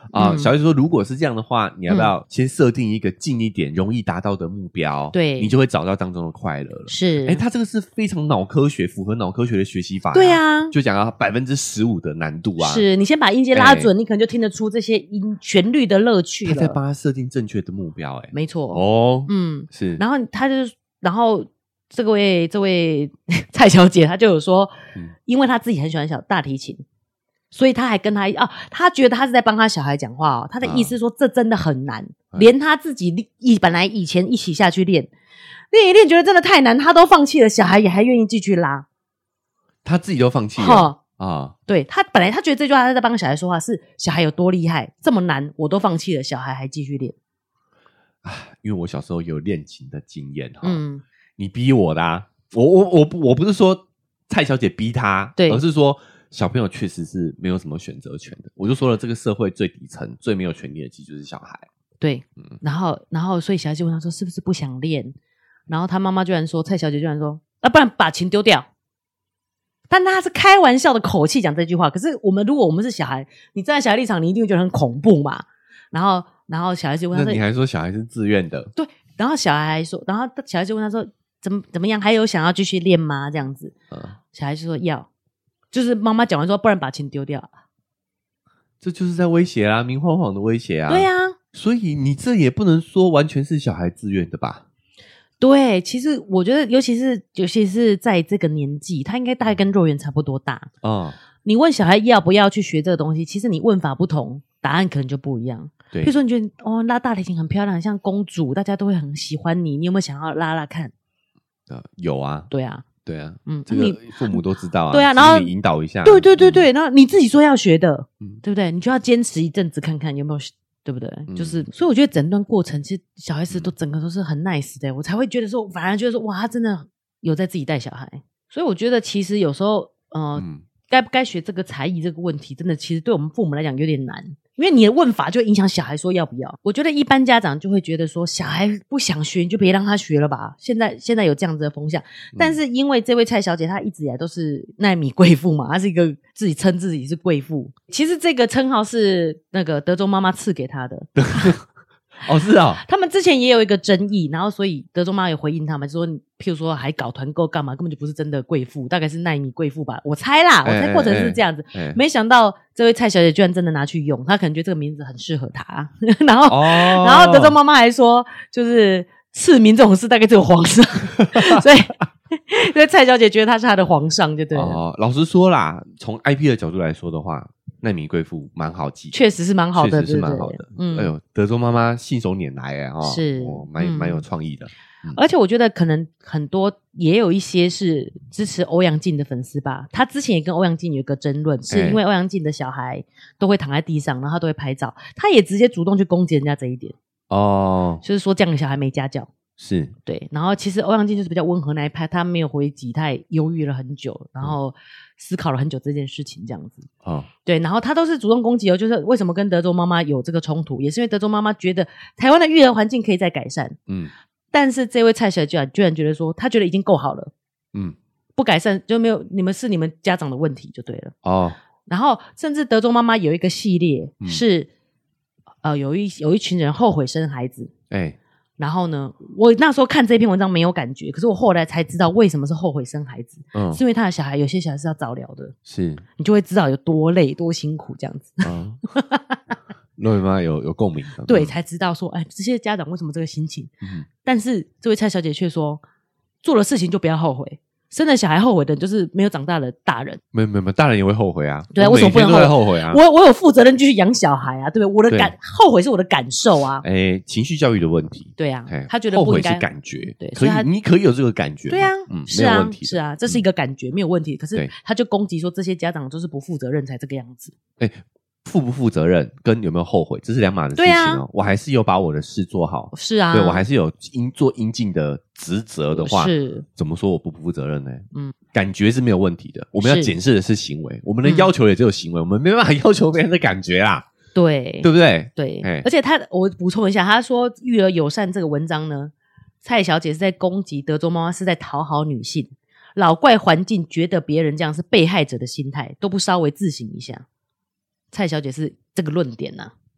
Speaker 5: 小孩子说如果是这样的话，你要不要先设定一个近一点容易达到的目标，
Speaker 4: 对，
Speaker 5: 你就会找到当中的快乐了。
Speaker 4: 是，
Speaker 5: 他这个是非常脑科学，符合脑科学的学习法。
Speaker 4: 对啊，
Speaker 5: 就讲到15%的难度啊，
Speaker 4: 是你先把音阶拉准，你可能就听得出这些旋律的乐趣了。
Speaker 5: 他在帮他设定正确的目标，
Speaker 4: 没错。是。然后这位蔡小姐她就有说，因为她自己很喜欢大提琴，所以她还跟她觉得她是在帮她小孩讲话她的意思说这真的很难，连她自己本来以前一起下去练一练觉得真的太难，她都放弃了，小孩也还愿意继续拉，
Speaker 5: 她自己都放弃了
Speaker 4: 对，她本来她觉得这句话她在帮小孩说话，是小孩有多厉害，这么难我都放弃了，小孩还继续练。
Speaker 5: 因为我小时候有练琴的经验你逼我的我不是说蔡小姐逼他，对，而是说小朋友确实是没有什么选择权的。我就说了，这个社会最底层最没有权利的其实就是小孩。对，然后所以小孩就问他说是不是不想练，然后他妈妈居然说，蔡小姐居然说不然把琴丢掉。但他是开玩笑的口气讲这句话，可是如果我们是小孩，你站在小孩立场，你一定会觉得很恐怖嘛。然后小孩就问他说，那你还说小孩是自愿的？对，然后小孩就问他说怎么样，还有想要继续练吗？这样子，小孩就说要，就是妈讲完说不然把琴丢掉，这就是在威胁啦，明晃晃的威胁啊。对啊，所以你这也不能说完全是小孩自愿的吧？对，其实我觉得尤其是在这个年纪，他应该大概跟幼儿园差不多大你问小孩要不要去学这个东西，其实你问法不同，答案可能就不一样。对，比如说你觉得拉大提琴很漂亮，很像公主，大家都会很喜欢你，你有没有想要拉拉看？有啊，对啊，这个父母都知道啊。对啊，然后你引导一下，对，然后你自己说要学的，对不对？你就要坚持一阵子看看有没有，对不对？就是所以我觉得整段过程其实小孩子整个都是很 nice 的，我才会觉得说，反而觉得说哇，他真的有在自己带小孩。所以我觉得其实有时候该不该学这个才艺这个问题，真的其实对我们父母来讲有点难，因为你的问法就影响小孩说要不要。我觉得一般家长就会觉得说，小孩不想学你就别让他学了吧，现在有这样子的风向。但是因为这位蔡小姐她一直以来都是奈米贵妇嘛，她是一个自己称自己是贵妇，其实这个称号是那个德州妈妈赐给她的是啊，他们之前也有一个争议，然后所以德州妈妈有回应他们说，譬如说还搞团购干嘛，根本就不是真的贵妇，大概是奈米贵妇吧，我猜过程是这样子。没想到这位蔡小姐居然真的拿去用，她可能觉得这个名字很适合她然后德州妈妈还说，就是赐名这种事大概只有皇上所以蔡小姐觉得她是她的皇上就对了。老实说啦，从 IP 的角度来说的话，奈米贵妇蛮好记，确实是蛮好的，确实是蛮好的。哎呦，德州妈妈信手拈来是蛮有创意的。而且我觉得可能很多也有一些是支持欧阳靖的粉丝吧，他之前也跟欧阳靖有一个争论，是因为欧阳靖的小孩都会躺在地上，然后他都会拍照，他也直接主动去攻击人家这一点就是说这样的小孩没家教。是对，然后其实欧阳靖就是比较温和那一派，他没有回击，他也犹豫了很久，然后思考了很久这件事情这样子对，然后他都是主动攻击就是为什么跟德州妈妈有这个冲突，也是因为德州妈妈觉得台湾的育儿环境可以再改善但是这位蔡小姐居然觉得说他觉得已经够好了不改善就没有你们家长的问题就对了然后甚至德州妈妈有一个系列是有一群人后悔生孩子然后呢，我那时候看这篇文章没有感觉，可是我后来才知道为什么是后悔生孩子是因为他的小孩有些小孩是要早疗的，是你就会知道有多累多辛苦这样子若雨妈有共鸣的对才知道说这些家长为什么这个心情但是这位蔡小姐却说做了事情就不要后悔，生了小孩后悔的就是没有长大的大人。没有，大人也会后悔啊。对啊，为什么不能后悔啊？我有负责任继续养小孩啊，对不对？我的后悔是我的感受啊。情绪教育的问题。对啊，他觉得不应该后悔是感觉，对，所以你可以有这个感觉。对啊，是啊，没有问题，是啊，这是一个感觉，没有问题。可是他就攻击说这些家长就是不负责任才这个样子。负不负责任跟有没有后悔，这是两码的事情我还是有把我的事做好。是啊，对我还是有做应尽的职责的话，是怎么说我不负责任呢？感觉是没有问题的。我们要检视的是行为，我们的要求也只有行为，我们没办法要求别人的感觉啦。对，对不对？对，而且我补充一下，他说育儿友善这个文章呢，蔡小姐是在攻击德州妈妈是在讨好女性，老怪环境觉得别人这样是被害者的心态，都不稍微自省一下。蔡小姐是这个论点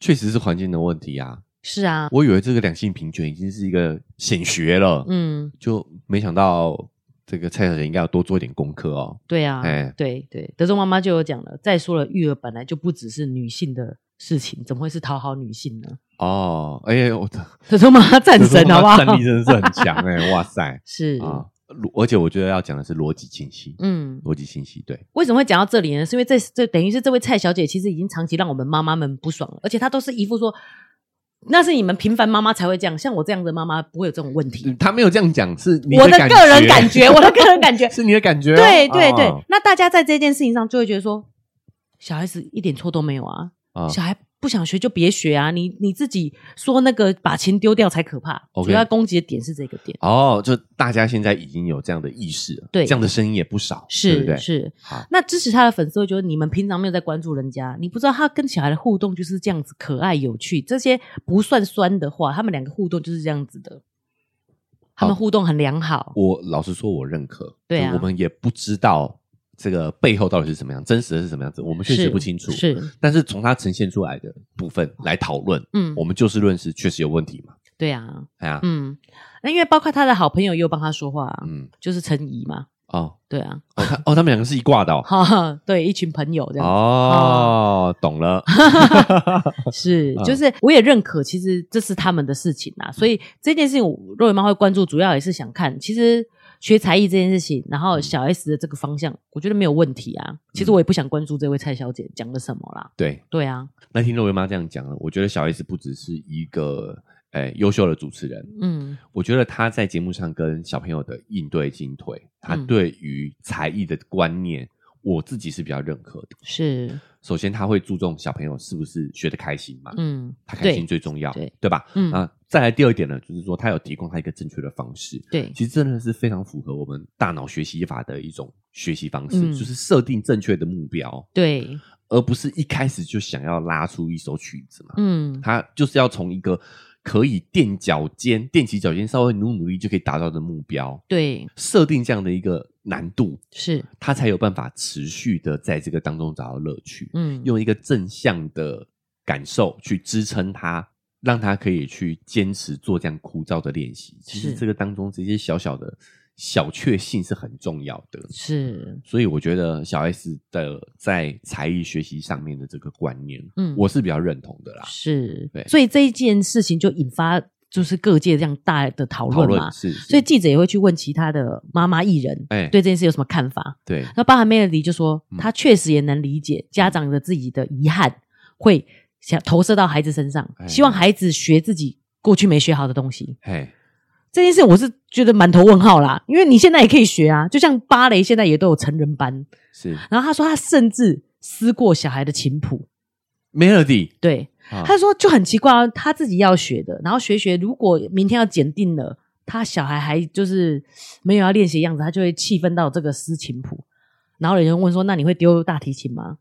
Speaker 5: 确实是环境的问题啊。
Speaker 4: 是啊，
Speaker 5: 我以为这个两性平权已经是一个显学了，就没想到这个蔡小姐应该要多做一点功课哦。
Speaker 4: 对啊，对，德中妈妈就有讲了，再说了，育儿本来就不只是女性的事情，怎么会是讨好女性呢？哦，
Speaker 5: 德
Speaker 4: 中妈妈战神好不好？
Speaker 5: 战力真的是很强哇塞，
Speaker 4: 是啊。
Speaker 5: 而且我觉得要讲的是逻辑清晰，逻辑清晰。对，
Speaker 4: 为什么会讲到这里呢？是因为这等于是这位蔡小姐其实已经长期让我们妈妈们不爽了，而且她都是一副说那是你们平凡妈妈才会这样，像我这样的妈妈不会有这种问题。
Speaker 5: 她没有这样讲，是你
Speaker 4: 我的个人感觉，我的个人感觉
Speaker 5: 是你的感觉。
Speaker 4: 对对对，那大家在这件事情上就会觉得说，小孩子一点错都没有啊，小孩不想学就别学啊！你自己说那个把钱丢掉才可怕。主要攻击的点是这个点。
Speaker 5: 就大家现在已经有这样的意识了，对，这样的声音也不少，对不对？
Speaker 4: 是。那支持他的粉丝会觉得你们平常没有在关注人家，你不知道他跟小孩的互动就是这样子可爱有趣，这些不算酸的话，他们两个互动就是这样子的，他们互动很良好。
Speaker 5: 我老实说，我认可。
Speaker 4: 对啊，
Speaker 5: 我们也不知道这个背后到底是什么样，真实的是什么样子，我们确实不清楚。
Speaker 4: 是，
Speaker 5: 但是从它呈现出来的部分来讨论，我们就事论事，确实有问题嘛。
Speaker 4: 对啊，那因为包括他的好朋友又帮他说话，就是陈怡嘛。对啊，
Speaker 5: 他们两个是一挂的
Speaker 4: 对，一群朋友这样子。
Speaker 5: 懂了。
Speaker 4: 是，就是我也认可，其实这是他们的事情啦，所以这件事情肉圆妈会关注，主要也是想看，其实学才艺这件事情，然后小 S 的这个方向，我觉得没有问题啊。其实我也不想关注这位蔡小姐讲了什么啦。对啊，
Speaker 5: 那听肉圆妈这样讲了，我觉得小 S 不只是一个优秀的主持人，我觉得她在节目上跟小朋友的应对进退，她对于才艺的观念，我自己是比较认可的。
Speaker 4: 是，
Speaker 5: 首先她会注重小朋友是不是学得开心嘛，她开心最重要，对吧？再来第二点呢，就是说她有提供她一个正确的方式，
Speaker 4: 对，
Speaker 5: 其实真的是非常符合我们大脑学习法的一种学习方式，就是设定正确的目标，
Speaker 4: 对，
Speaker 5: 而不是一开始就想要拉出一首曲子嘛，她就是要从一个可以踮起脚尖稍微努力就可以达到的目标，
Speaker 4: 对，
Speaker 5: 设定这样的一个难度，
Speaker 4: 是
Speaker 5: 他才有办法持续的在这个当中找到乐趣，用一个正向的感受去支撑他，让他可以去坚持做这样枯燥的练习。其实这个当中这些小小的小确幸是很重要的，
Speaker 4: 是，
Speaker 5: 所以我觉得小 S 的在才艺学习上面的这个观念，我是比较认同的啦。
Speaker 4: 是，对，所以这一件事情就引发就是各界这样大的讨论嘛，
Speaker 5: 是，
Speaker 4: 所以记者也会去问其他的妈妈艺人，对这件事有什么看法？
Speaker 5: 对，
Speaker 4: 那包含 Melody 就说，她确实也能理解家长的自己的遗憾，会想投射到孩子身上，希望孩子学自己过去没学好的东西。这件事我是觉得满头问号啦，因为你现在也可以学啊，就像芭蕾现在也都有成人班，
Speaker 5: 是。
Speaker 4: 然后他说他甚至撕过小孩的琴谱
Speaker 5: ，Melody，
Speaker 4: 对，他说就很奇怪啊，他自己要学的，然后学，如果明天要检定了，他小孩还就是没有要练习的样子，他就会气愤到这个撕琴谱，然后有人问说，那你会丢大提琴吗？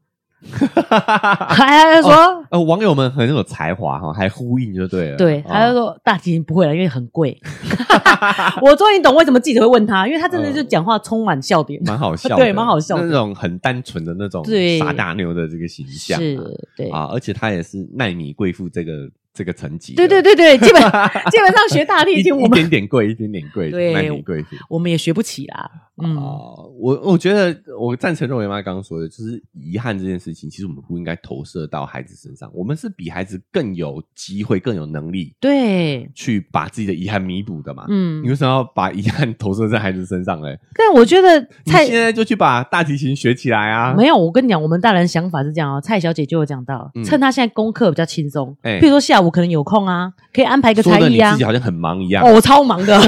Speaker 4: 还说
Speaker 5: 网友们很有才华还呼应就对了。
Speaker 4: 对，他就说大提琴不会了，因为很贵。我终于懂为什么记者会问他，因为他真的就讲话充满笑点，
Speaker 5: 蛮好笑的，
Speaker 4: 对，蛮好笑的，
Speaker 5: 那种很单纯的那种傻大妞的这个形象，
Speaker 4: 是，对
Speaker 5: 而且他也是奈米贵妇这个层级，
Speaker 4: 对，基本上学大提琴我们
Speaker 5: 一点点贵，对，奈米贵妇，
Speaker 4: 我们也学不起啦。
Speaker 5: 我觉得我赞成肉圆妈刚刚说的，就是遗憾这件事情，其实我们不应该投射到孩子身上，我们是比孩子更有机会、更有能力，
Speaker 4: 对，
Speaker 5: 去把自己的遗憾弥补的嘛。你为什么要把遗憾投射在孩子身上嘞？
Speaker 4: 但我觉得
Speaker 5: 你现在就去把大提琴学起来啊！
Speaker 4: 没有，我跟你讲，我们大人想法是这样哦。蔡小姐就有讲到，趁她现在功课比较轻松，譬如说下午可能有空啊，可以安排一个才艺啊。
Speaker 5: 说的你自己好像很忙一样。
Speaker 4: 我超忙的。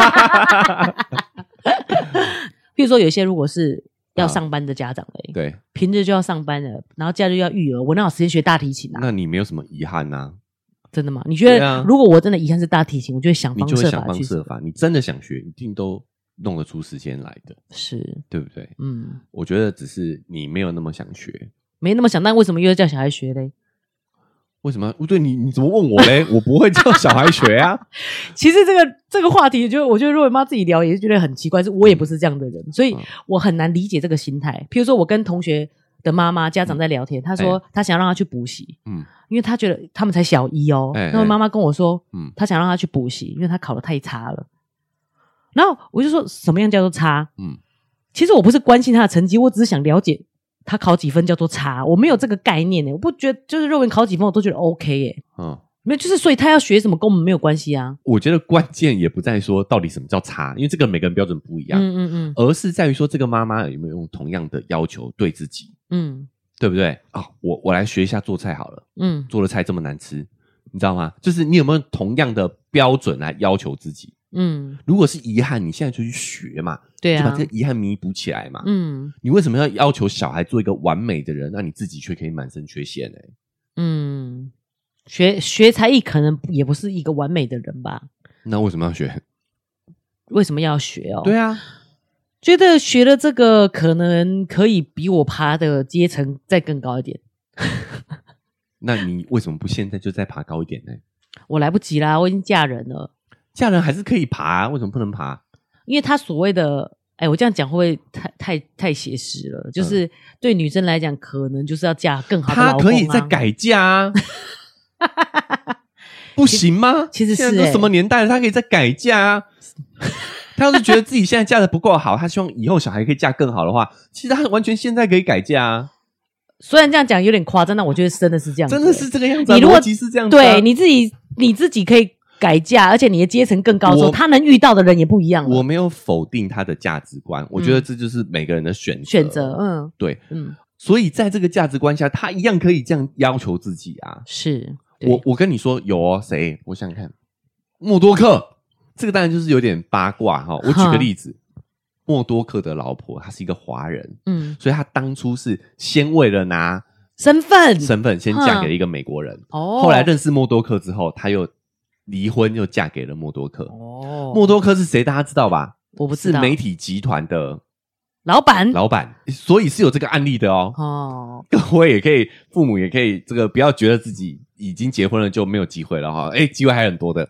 Speaker 4: 譬如说有一些如果是要上班的家长嘞，
Speaker 5: 对，
Speaker 4: 平日就要上班了，然后假日要育儿，我哪有时间学大提琴啊？
Speaker 5: 那你没有什么遗憾啊？
Speaker 4: 真的吗？你觉得如果我真的遗憾是大提琴，我就会想方设法，
Speaker 5: 你真的想学，一定都弄得出时间来的，
Speaker 4: 是，
Speaker 5: 对不对？我觉得只是你没有那么想学，
Speaker 4: 没那么想，但为什么又要叫小孩学嘞？
Speaker 5: 为什么？对，你怎么问我嘞？我不会叫小孩学啊。
Speaker 4: 其实这个话题，我觉得若圆妈自己聊也是觉得很奇怪，是我也不是这样的人，所以我很难理解这个心态。譬如说我跟同学的妈妈家长在聊天，他说他想让他去补习，因为他觉得他们才小一哦，那位妈妈跟我说，他想让他去补习，因为他考得太差了。然后我就说什么样叫做差？其实我不是关心他的成绩，我只是想了解他考几分叫做差，我没有这个概念耶，我不觉得就是认为考几分我都觉得 OK 耶。没有，就是所以他要学什么跟我们没有关系啊。
Speaker 5: 我觉得关键也不在说到底什么叫差，因为这个每个人标准不一样，而是在于说这个妈妈有没有用同样的要求对自己，对不对啊？我来学一下做菜好了，做的菜这么难吃，你知道吗？就是你有没有同样的标准来要求自己？如果是遗憾，你现在就去学嘛，对啊，就把这个遗憾弥补起来嘛。你为什么要求小孩做一个完美的人，那你自己却可以满身缺陷呢？
Speaker 4: 学才艺可能也不是一个完美的人吧？
Speaker 5: 那为什么要学？
Speaker 4: 为什么要学哦？
Speaker 5: 对啊，
Speaker 4: 觉得学了这个可能可以比我爬的阶层再更高一点。
Speaker 5: 那你为什么不现在就再爬高一点呢？
Speaker 4: 我来不及啦，我已经嫁人了。
Speaker 5: 嫁人还是可以爬啊，为什么不能爬？
Speaker 4: 因为他所谓的，我这样讲会不会太写实了？就是对女生来讲，可能就是要嫁更好的老公啊。
Speaker 5: 他可以再改嫁啊。不行吗？
Speaker 4: 其实是
Speaker 5: 现在都什么年代了，他可以再改嫁啊。他要是觉得自己现在嫁的不够好，他希望以后小孩可以嫁更好的话，其实他完全现在可以改嫁啊。
Speaker 4: 虽然这样讲有点夸张，但我觉得真的是这样子，
Speaker 5: 真的是这个样子。你逻辑是这样子，
Speaker 4: 对你自己可以改嫁，而且你的阶层更高之后，他能遇到的人也不一样了。
Speaker 5: 我没有否定他的价值观，我觉得这就是每个人的选择。对，所以在这个价值观下，他一样可以这样要求自己啊。
Speaker 4: 是
Speaker 5: 我跟你说有哦，谁？我想想看，默多克，这个当然就是有点八卦哈。我举个例子，默多克的老婆她是一个华人，所以她当初是先为了拿身份先嫁给了一个美国人，后来认识默多克之后，她又离婚，又嫁给了默多克。默多克是谁？大家知道吧？
Speaker 4: 我不知道，
Speaker 5: 是媒体集团的
Speaker 4: 老板，
Speaker 5: 所以是有这个案例的哦。各位也可以，父母也可以，这个不要觉得自己已经结婚了就没有机会了哈。机会还很多的。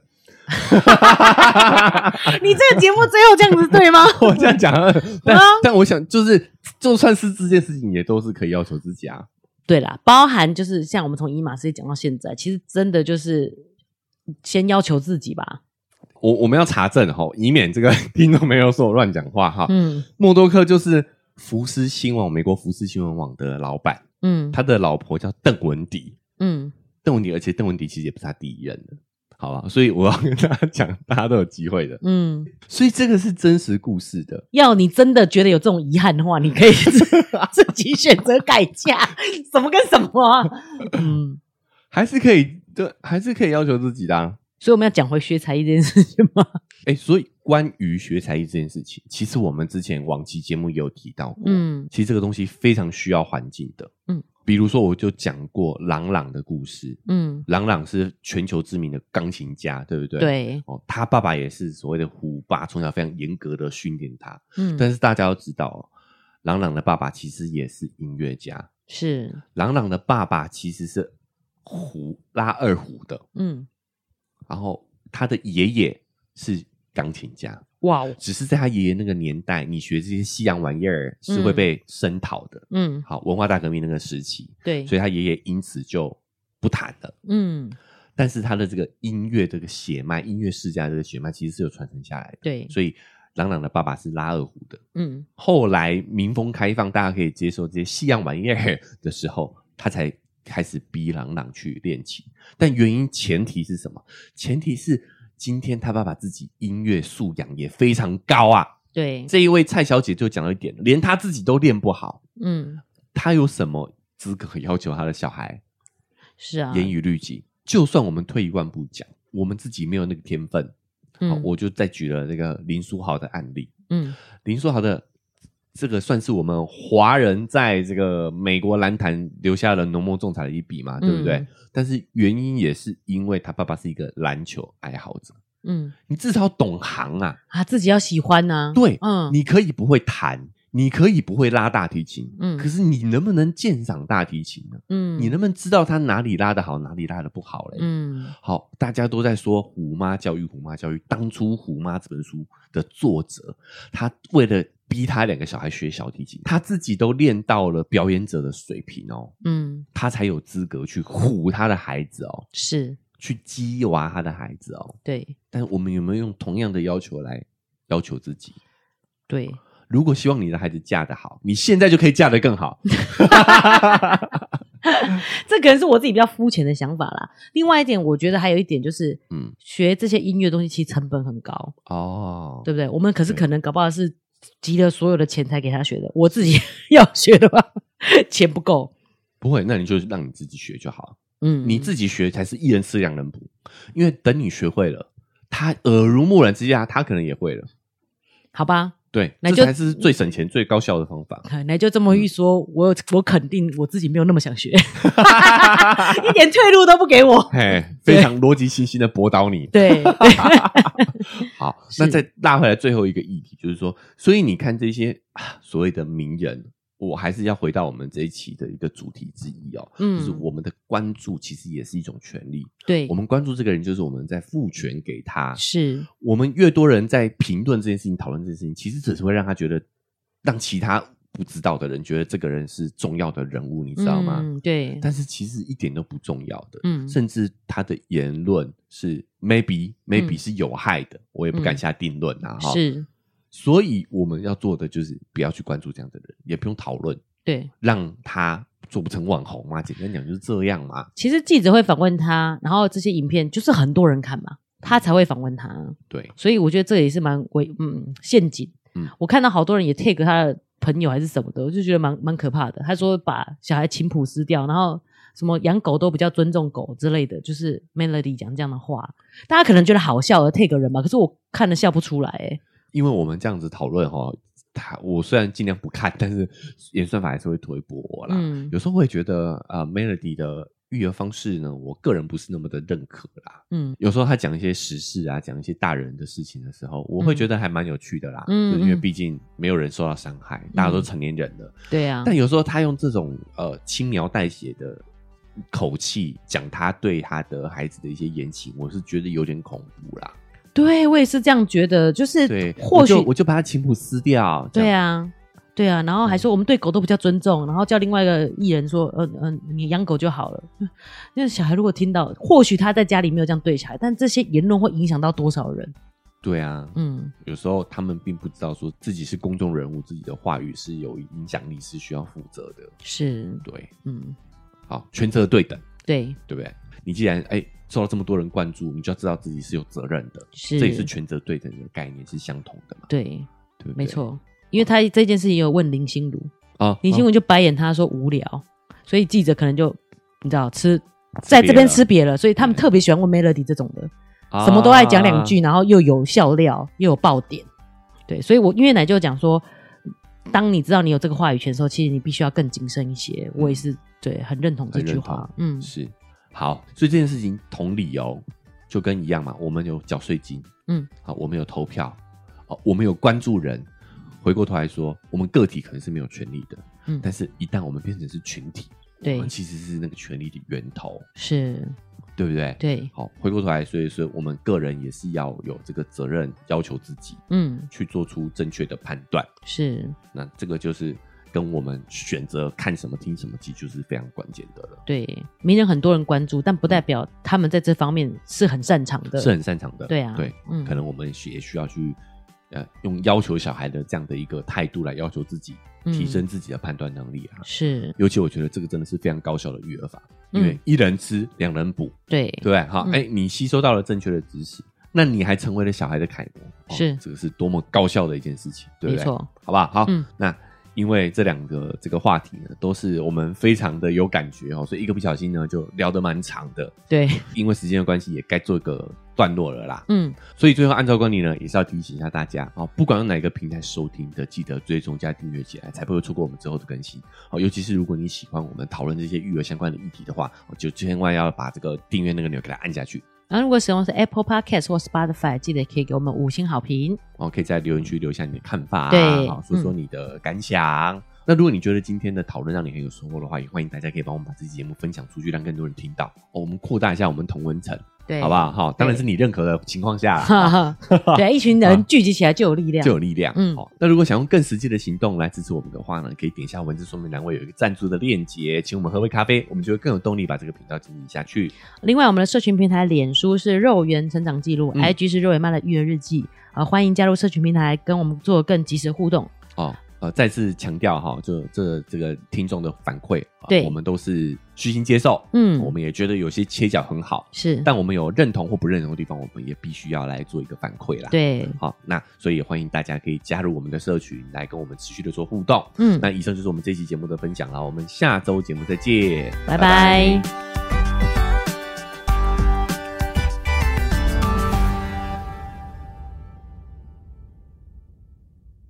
Speaker 4: 你这个节目最后这样子对吗？
Speaker 5: 我这样讲，但我想就算是这件事情，也都是可以要求自己啊。
Speaker 4: 对啦，包含就是像我们从以马斯讲到现在，其实真的就是先要求自己吧。
Speaker 5: 我们要查证以免这个听众没有说我乱讲话哈。默多克就是福斯新闻美国福斯新闻网的老板。他的老婆叫邓文迪。邓文迪，而且邓文迪其实也不是他第一任的。好吧，所以我要跟大家讲，大家都有机会的。所以这个是真实故事的。
Speaker 4: 要你真的觉得有这种遗憾的话，你可以自己选择改嫁，什么跟什么啊？
Speaker 5: 还是可以，对，还是可以要求自己的啊。
Speaker 4: 所以我们要讲回学才艺这件事情吗？
Speaker 5: 所以关于学才艺这件事情，其实我们之前往期节目也有提到过。其实这个东西非常需要环境的。比如说我就讲过郎朗的故事。郎朗是全球知名的钢琴家，对不对？
Speaker 4: 对。
Speaker 5: 他爸爸也是所谓的虎爸，从小非常严格的训练他。但是大家要知道，郎朗的爸爸其实也是音乐家。
Speaker 4: 是。郎
Speaker 5: 朗的爸爸其实是拉二胡的。然后他的爷爷是钢琴家。哇！只是在他爷爷那个年代，你学这些西洋玩意儿是会被声讨的。好，文化大革命那个时期，
Speaker 4: 对，
Speaker 5: 所以他爷爷因此就不弹了。但是他的这个音乐这个血脉，音乐世家这个血脉其实是有传承下来的。
Speaker 4: 对，
Speaker 5: 所以郎朗的爸爸是拉二胡的。后来民风开放，大家可以接受这些西洋玩意儿的时候，他才开始逼郎朗去练琴。但前提是什么？前提是今天他爸爸自己音乐素养也非常高啊。
Speaker 4: 对，
Speaker 5: 这一位蔡小姐就讲了一点，连他自己都练不好。他有什么资格要求他的小孩？
Speaker 4: 是啊，
Speaker 5: 严于律己。就算我们退一万步讲，我们自己没有那个天分。我就再举了那个林书豪的案例。林书豪的这个算是我们华人在这个美国篮坛留下了浓墨重彩的一笔嘛，对不对？但是原因也是因为他爸爸是一个篮球爱好者。你至少懂行啊，
Speaker 4: 自己要喜欢啊。
Speaker 5: 对，你可以不会弹， 你可以不会拉大提琴，可是你能不能鉴赏大提琴呢？你能不能知道他哪里拉得好，哪里拉得不好嘞？好，大家都在说虎妈教育，虎妈教育。当初《虎妈》这本书的作者，他为了逼他2个小孩学小提琴，他自己都练到了表演者的水平哦。他才有资格去唬他的孩子哦，
Speaker 4: 是
Speaker 5: 去激娃他的孩子哦。
Speaker 4: 对，
Speaker 5: 但我们有没有用同样的要求来要求自己？
Speaker 4: 对。
Speaker 5: 如果希望你的孩子嫁得好，你现在就可以嫁得更好。
Speaker 4: 这可能是我自己比较肤浅的想法啦。另外一点，我觉得还有一点就是，学这些音乐东西其实成本很高哦，对不对？我们可能搞不好是集了所有的钱才给他学的。我自己要学的话，钱不够。
Speaker 5: 不会，那你就让你自己学就好。你自己学才是一人吃2人补，因为等你学会了，他耳濡目染之下，他可能也会了。
Speaker 4: 好吧。
Speaker 5: 对，这才是最省钱、最高效的方法。
Speaker 4: 那就这么一说，我肯定我自己没有那么想学，一点退路都不给我，
Speaker 5: 非常逻辑清晰的驳倒你。
Speaker 4: 对，
Speaker 5: 好，那再拉回来最后一个议题，就是说，所以你看这些所谓的名人。我还是要回到我们这一期的一个主题之一哦，就是我们的关注其实也是一种权利。
Speaker 4: 对，
Speaker 5: 我们关注这个人，就是我们在赋权给他。
Speaker 4: 是，
Speaker 5: 我们越多人在评论这件事情、讨论这件事情，其实只是会让他觉得，让其他不知道的人觉得这个人是重要的人物，你知道吗？
Speaker 4: 对。
Speaker 5: 但是其实一点都不重要的，甚至他的言论是 maybe 是有害的，我也不敢下定论啊。
Speaker 4: 是。
Speaker 5: 所以我们要做的就是不要去关注这样的人，也不用讨论，
Speaker 4: 对，
Speaker 5: 让他做不成网红嘛。简单讲就是这样嘛。
Speaker 4: 其实记者会访问他，然后这些影片就是很多人看嘛，他才会访问他。
Speaker 5: 对，
Speaker 4: 所以我觉得这也是蛮陷阱。我看到好多人也 take 他的朋友还是什么的，我就觉得蛮可怕的。他说把小孩琴谱撕掉，然后什么养狗都比较尊重狗之类的，就是 Melody 讲这样的话，大家可能觉得好笑而 take 人吧，可是我看了笑不出来
Speaker 5: 因为我们这样子讨论我虽然尽量不看，但是演算法还是会推播我啦。有时候会觉得Melody 的育儿方式呢，我个人不是那么的认可啦。有时候他讲一些时事啊，讲一些大人的事情的时候，我会觉得还蛮有趣的啦。因为毕竟没有人受到伤害，大家都成年人了。
Speaker 4: 对啊。
Speaker 5: 但有时候他用这种轻描淡写的口气讲他对他的孩子的一些言行，我是觉得有点恐怖啦。
Speaker 4: 对，我也是这样觉得，就是或许
Speaker 5: 我就把他琴谱撕掉。
Speaker 4: 对啊，然后还说我们对狗都比较尊重，然后叫另外一个艺人说，你养狗就好了。因为小孩如果听到，或许他在家里没有这样对小孩，但这些言论会影响到多少人？
Speaker 5: 对啊，有时候他们并不知道说自己是公众人物，自己的话语是有影响力，是需要负责的。
Speaker 4: 是，
Speaker 5: 对，好，权责对等，
Speaker 4: 对
Speaker 5: 不对？你既然受到这么多人关注，你就要知道自己是有责任的，这也是权责对等的概念是相同的嘛？
Speaker 4: 对，
Speaker 5: 对不对？
Speaker 4: 没错，因为他这件事情有问林心如林心如就白眼他说无聊，所以记者可能就你知道在这边吃瘪了，所以他们特别喜欢问 Melody 这种的，什么都爱讲2句，然后又有笑料又有爆点。对，所以因为奶就讲说，当你知道你有这个话语权的时候，其实你必须要更谨慎一些。我也是对很认同这句话。
Speaker 5: 是。好，所以这件事情同理就跟一样嘛，我们有缴税金，好，我们有投票，我们有关注人。回过头来说，我们个体可能是没有权利的，但是一旦我们变成是群体，我们其实是那个权利的源头，
Speaker 4: 是，
Speaker 5: 对不对？
Speaker 4: 对。
Speaker 5: 好，回过头来，所以说我们个人也是要有这个责任，要求自己，去做出正确的判断。
Speaker 4: 是，
Speaker 5: 那这个就是跟我们选择看什么听什么其实就是非常关键的了。
Speaker 4: 对，名人很多人关注，但不代表他们在这方面是很擅长的。
Speaker 5: 是很擅长的。
Speaker 4: 对啊，
Speaker 5: 对，可能我们也需要去用要求小孩的这样的一个态度来要求自己，提升自己的判断能力啊。
Speaker 4: 是，
Speaker 5: 尤其我觉得这个真的是非常高效的育儿法，因为一人吃2人补，
Speaker 4: 对
Speaker 5: 对，好，你吸收到了正确的知识，那你还成为了小孩的楷模，
Speaker 4: 是，
Speaker 5: 这个是多么高效的一件事情，对不对？
Speaker 4: 没错，
Speaker 5: 好不好？好，那因为这2个这个话题呢，都是我们非常的有感觉所以一个不小心呢就聊得蛮长的。
Speaker 4: 对，
Speaker 5: 因为时间的关系，也该做一个段落了啦。所以最后按照惯例呢，也是要提醒一下大家不管用哪个平台收听的，记得追踪加订阅起来，才不会错过我们之后的更新。尤其是如果你喜欢我们讨论这些育儿相关的议题的话，就千万要把这个订阅那个钮给它按下去。
Speaker 4: 然后如果使用的是 Apple Podcast 或 Spotify， 记得可以给我们5星好评
Speaker 5: 可以在留言区留下你的看法，对，说说你的感想。那如果你觉得今天的讨论让你很有收获的话，也欢迎大家可以帮我们把这期节目分享出去，让更多人听到我们扩大一下我们同温层，对，好不好？当然是你认可的情况下
Speaker 4: 对，一群人聚集起来就有力量，
Speaker 5: 就有力量。那如果想用更实际的行动来支持我们的话呢，可以点一下文字说明栏位有一个赞助的链接，请我们喝杯咖啡，我们就会更有动力把这个频道经营下去。
Speaker 4: 另外我们的社群平台脸书是肉圆成长记录，IG 是肉圆妈的育儿日记，欢迎加入社群平台跟我们做更及时的互动
Speaker 5: 再次强调就这个听众的反馈，对，我们都是虚心接受，我们也觉得有些切角很好，是，但我们有认同或不认同的地方，我们也必须要来做一个反馈啦，对，好，那所以也欢迎大家可以加入我们的社群，来跟我们持续的做互动，那以上就是我们这期节目的分享啦，我们下周节目再见，
Speaker 4: 拜拜。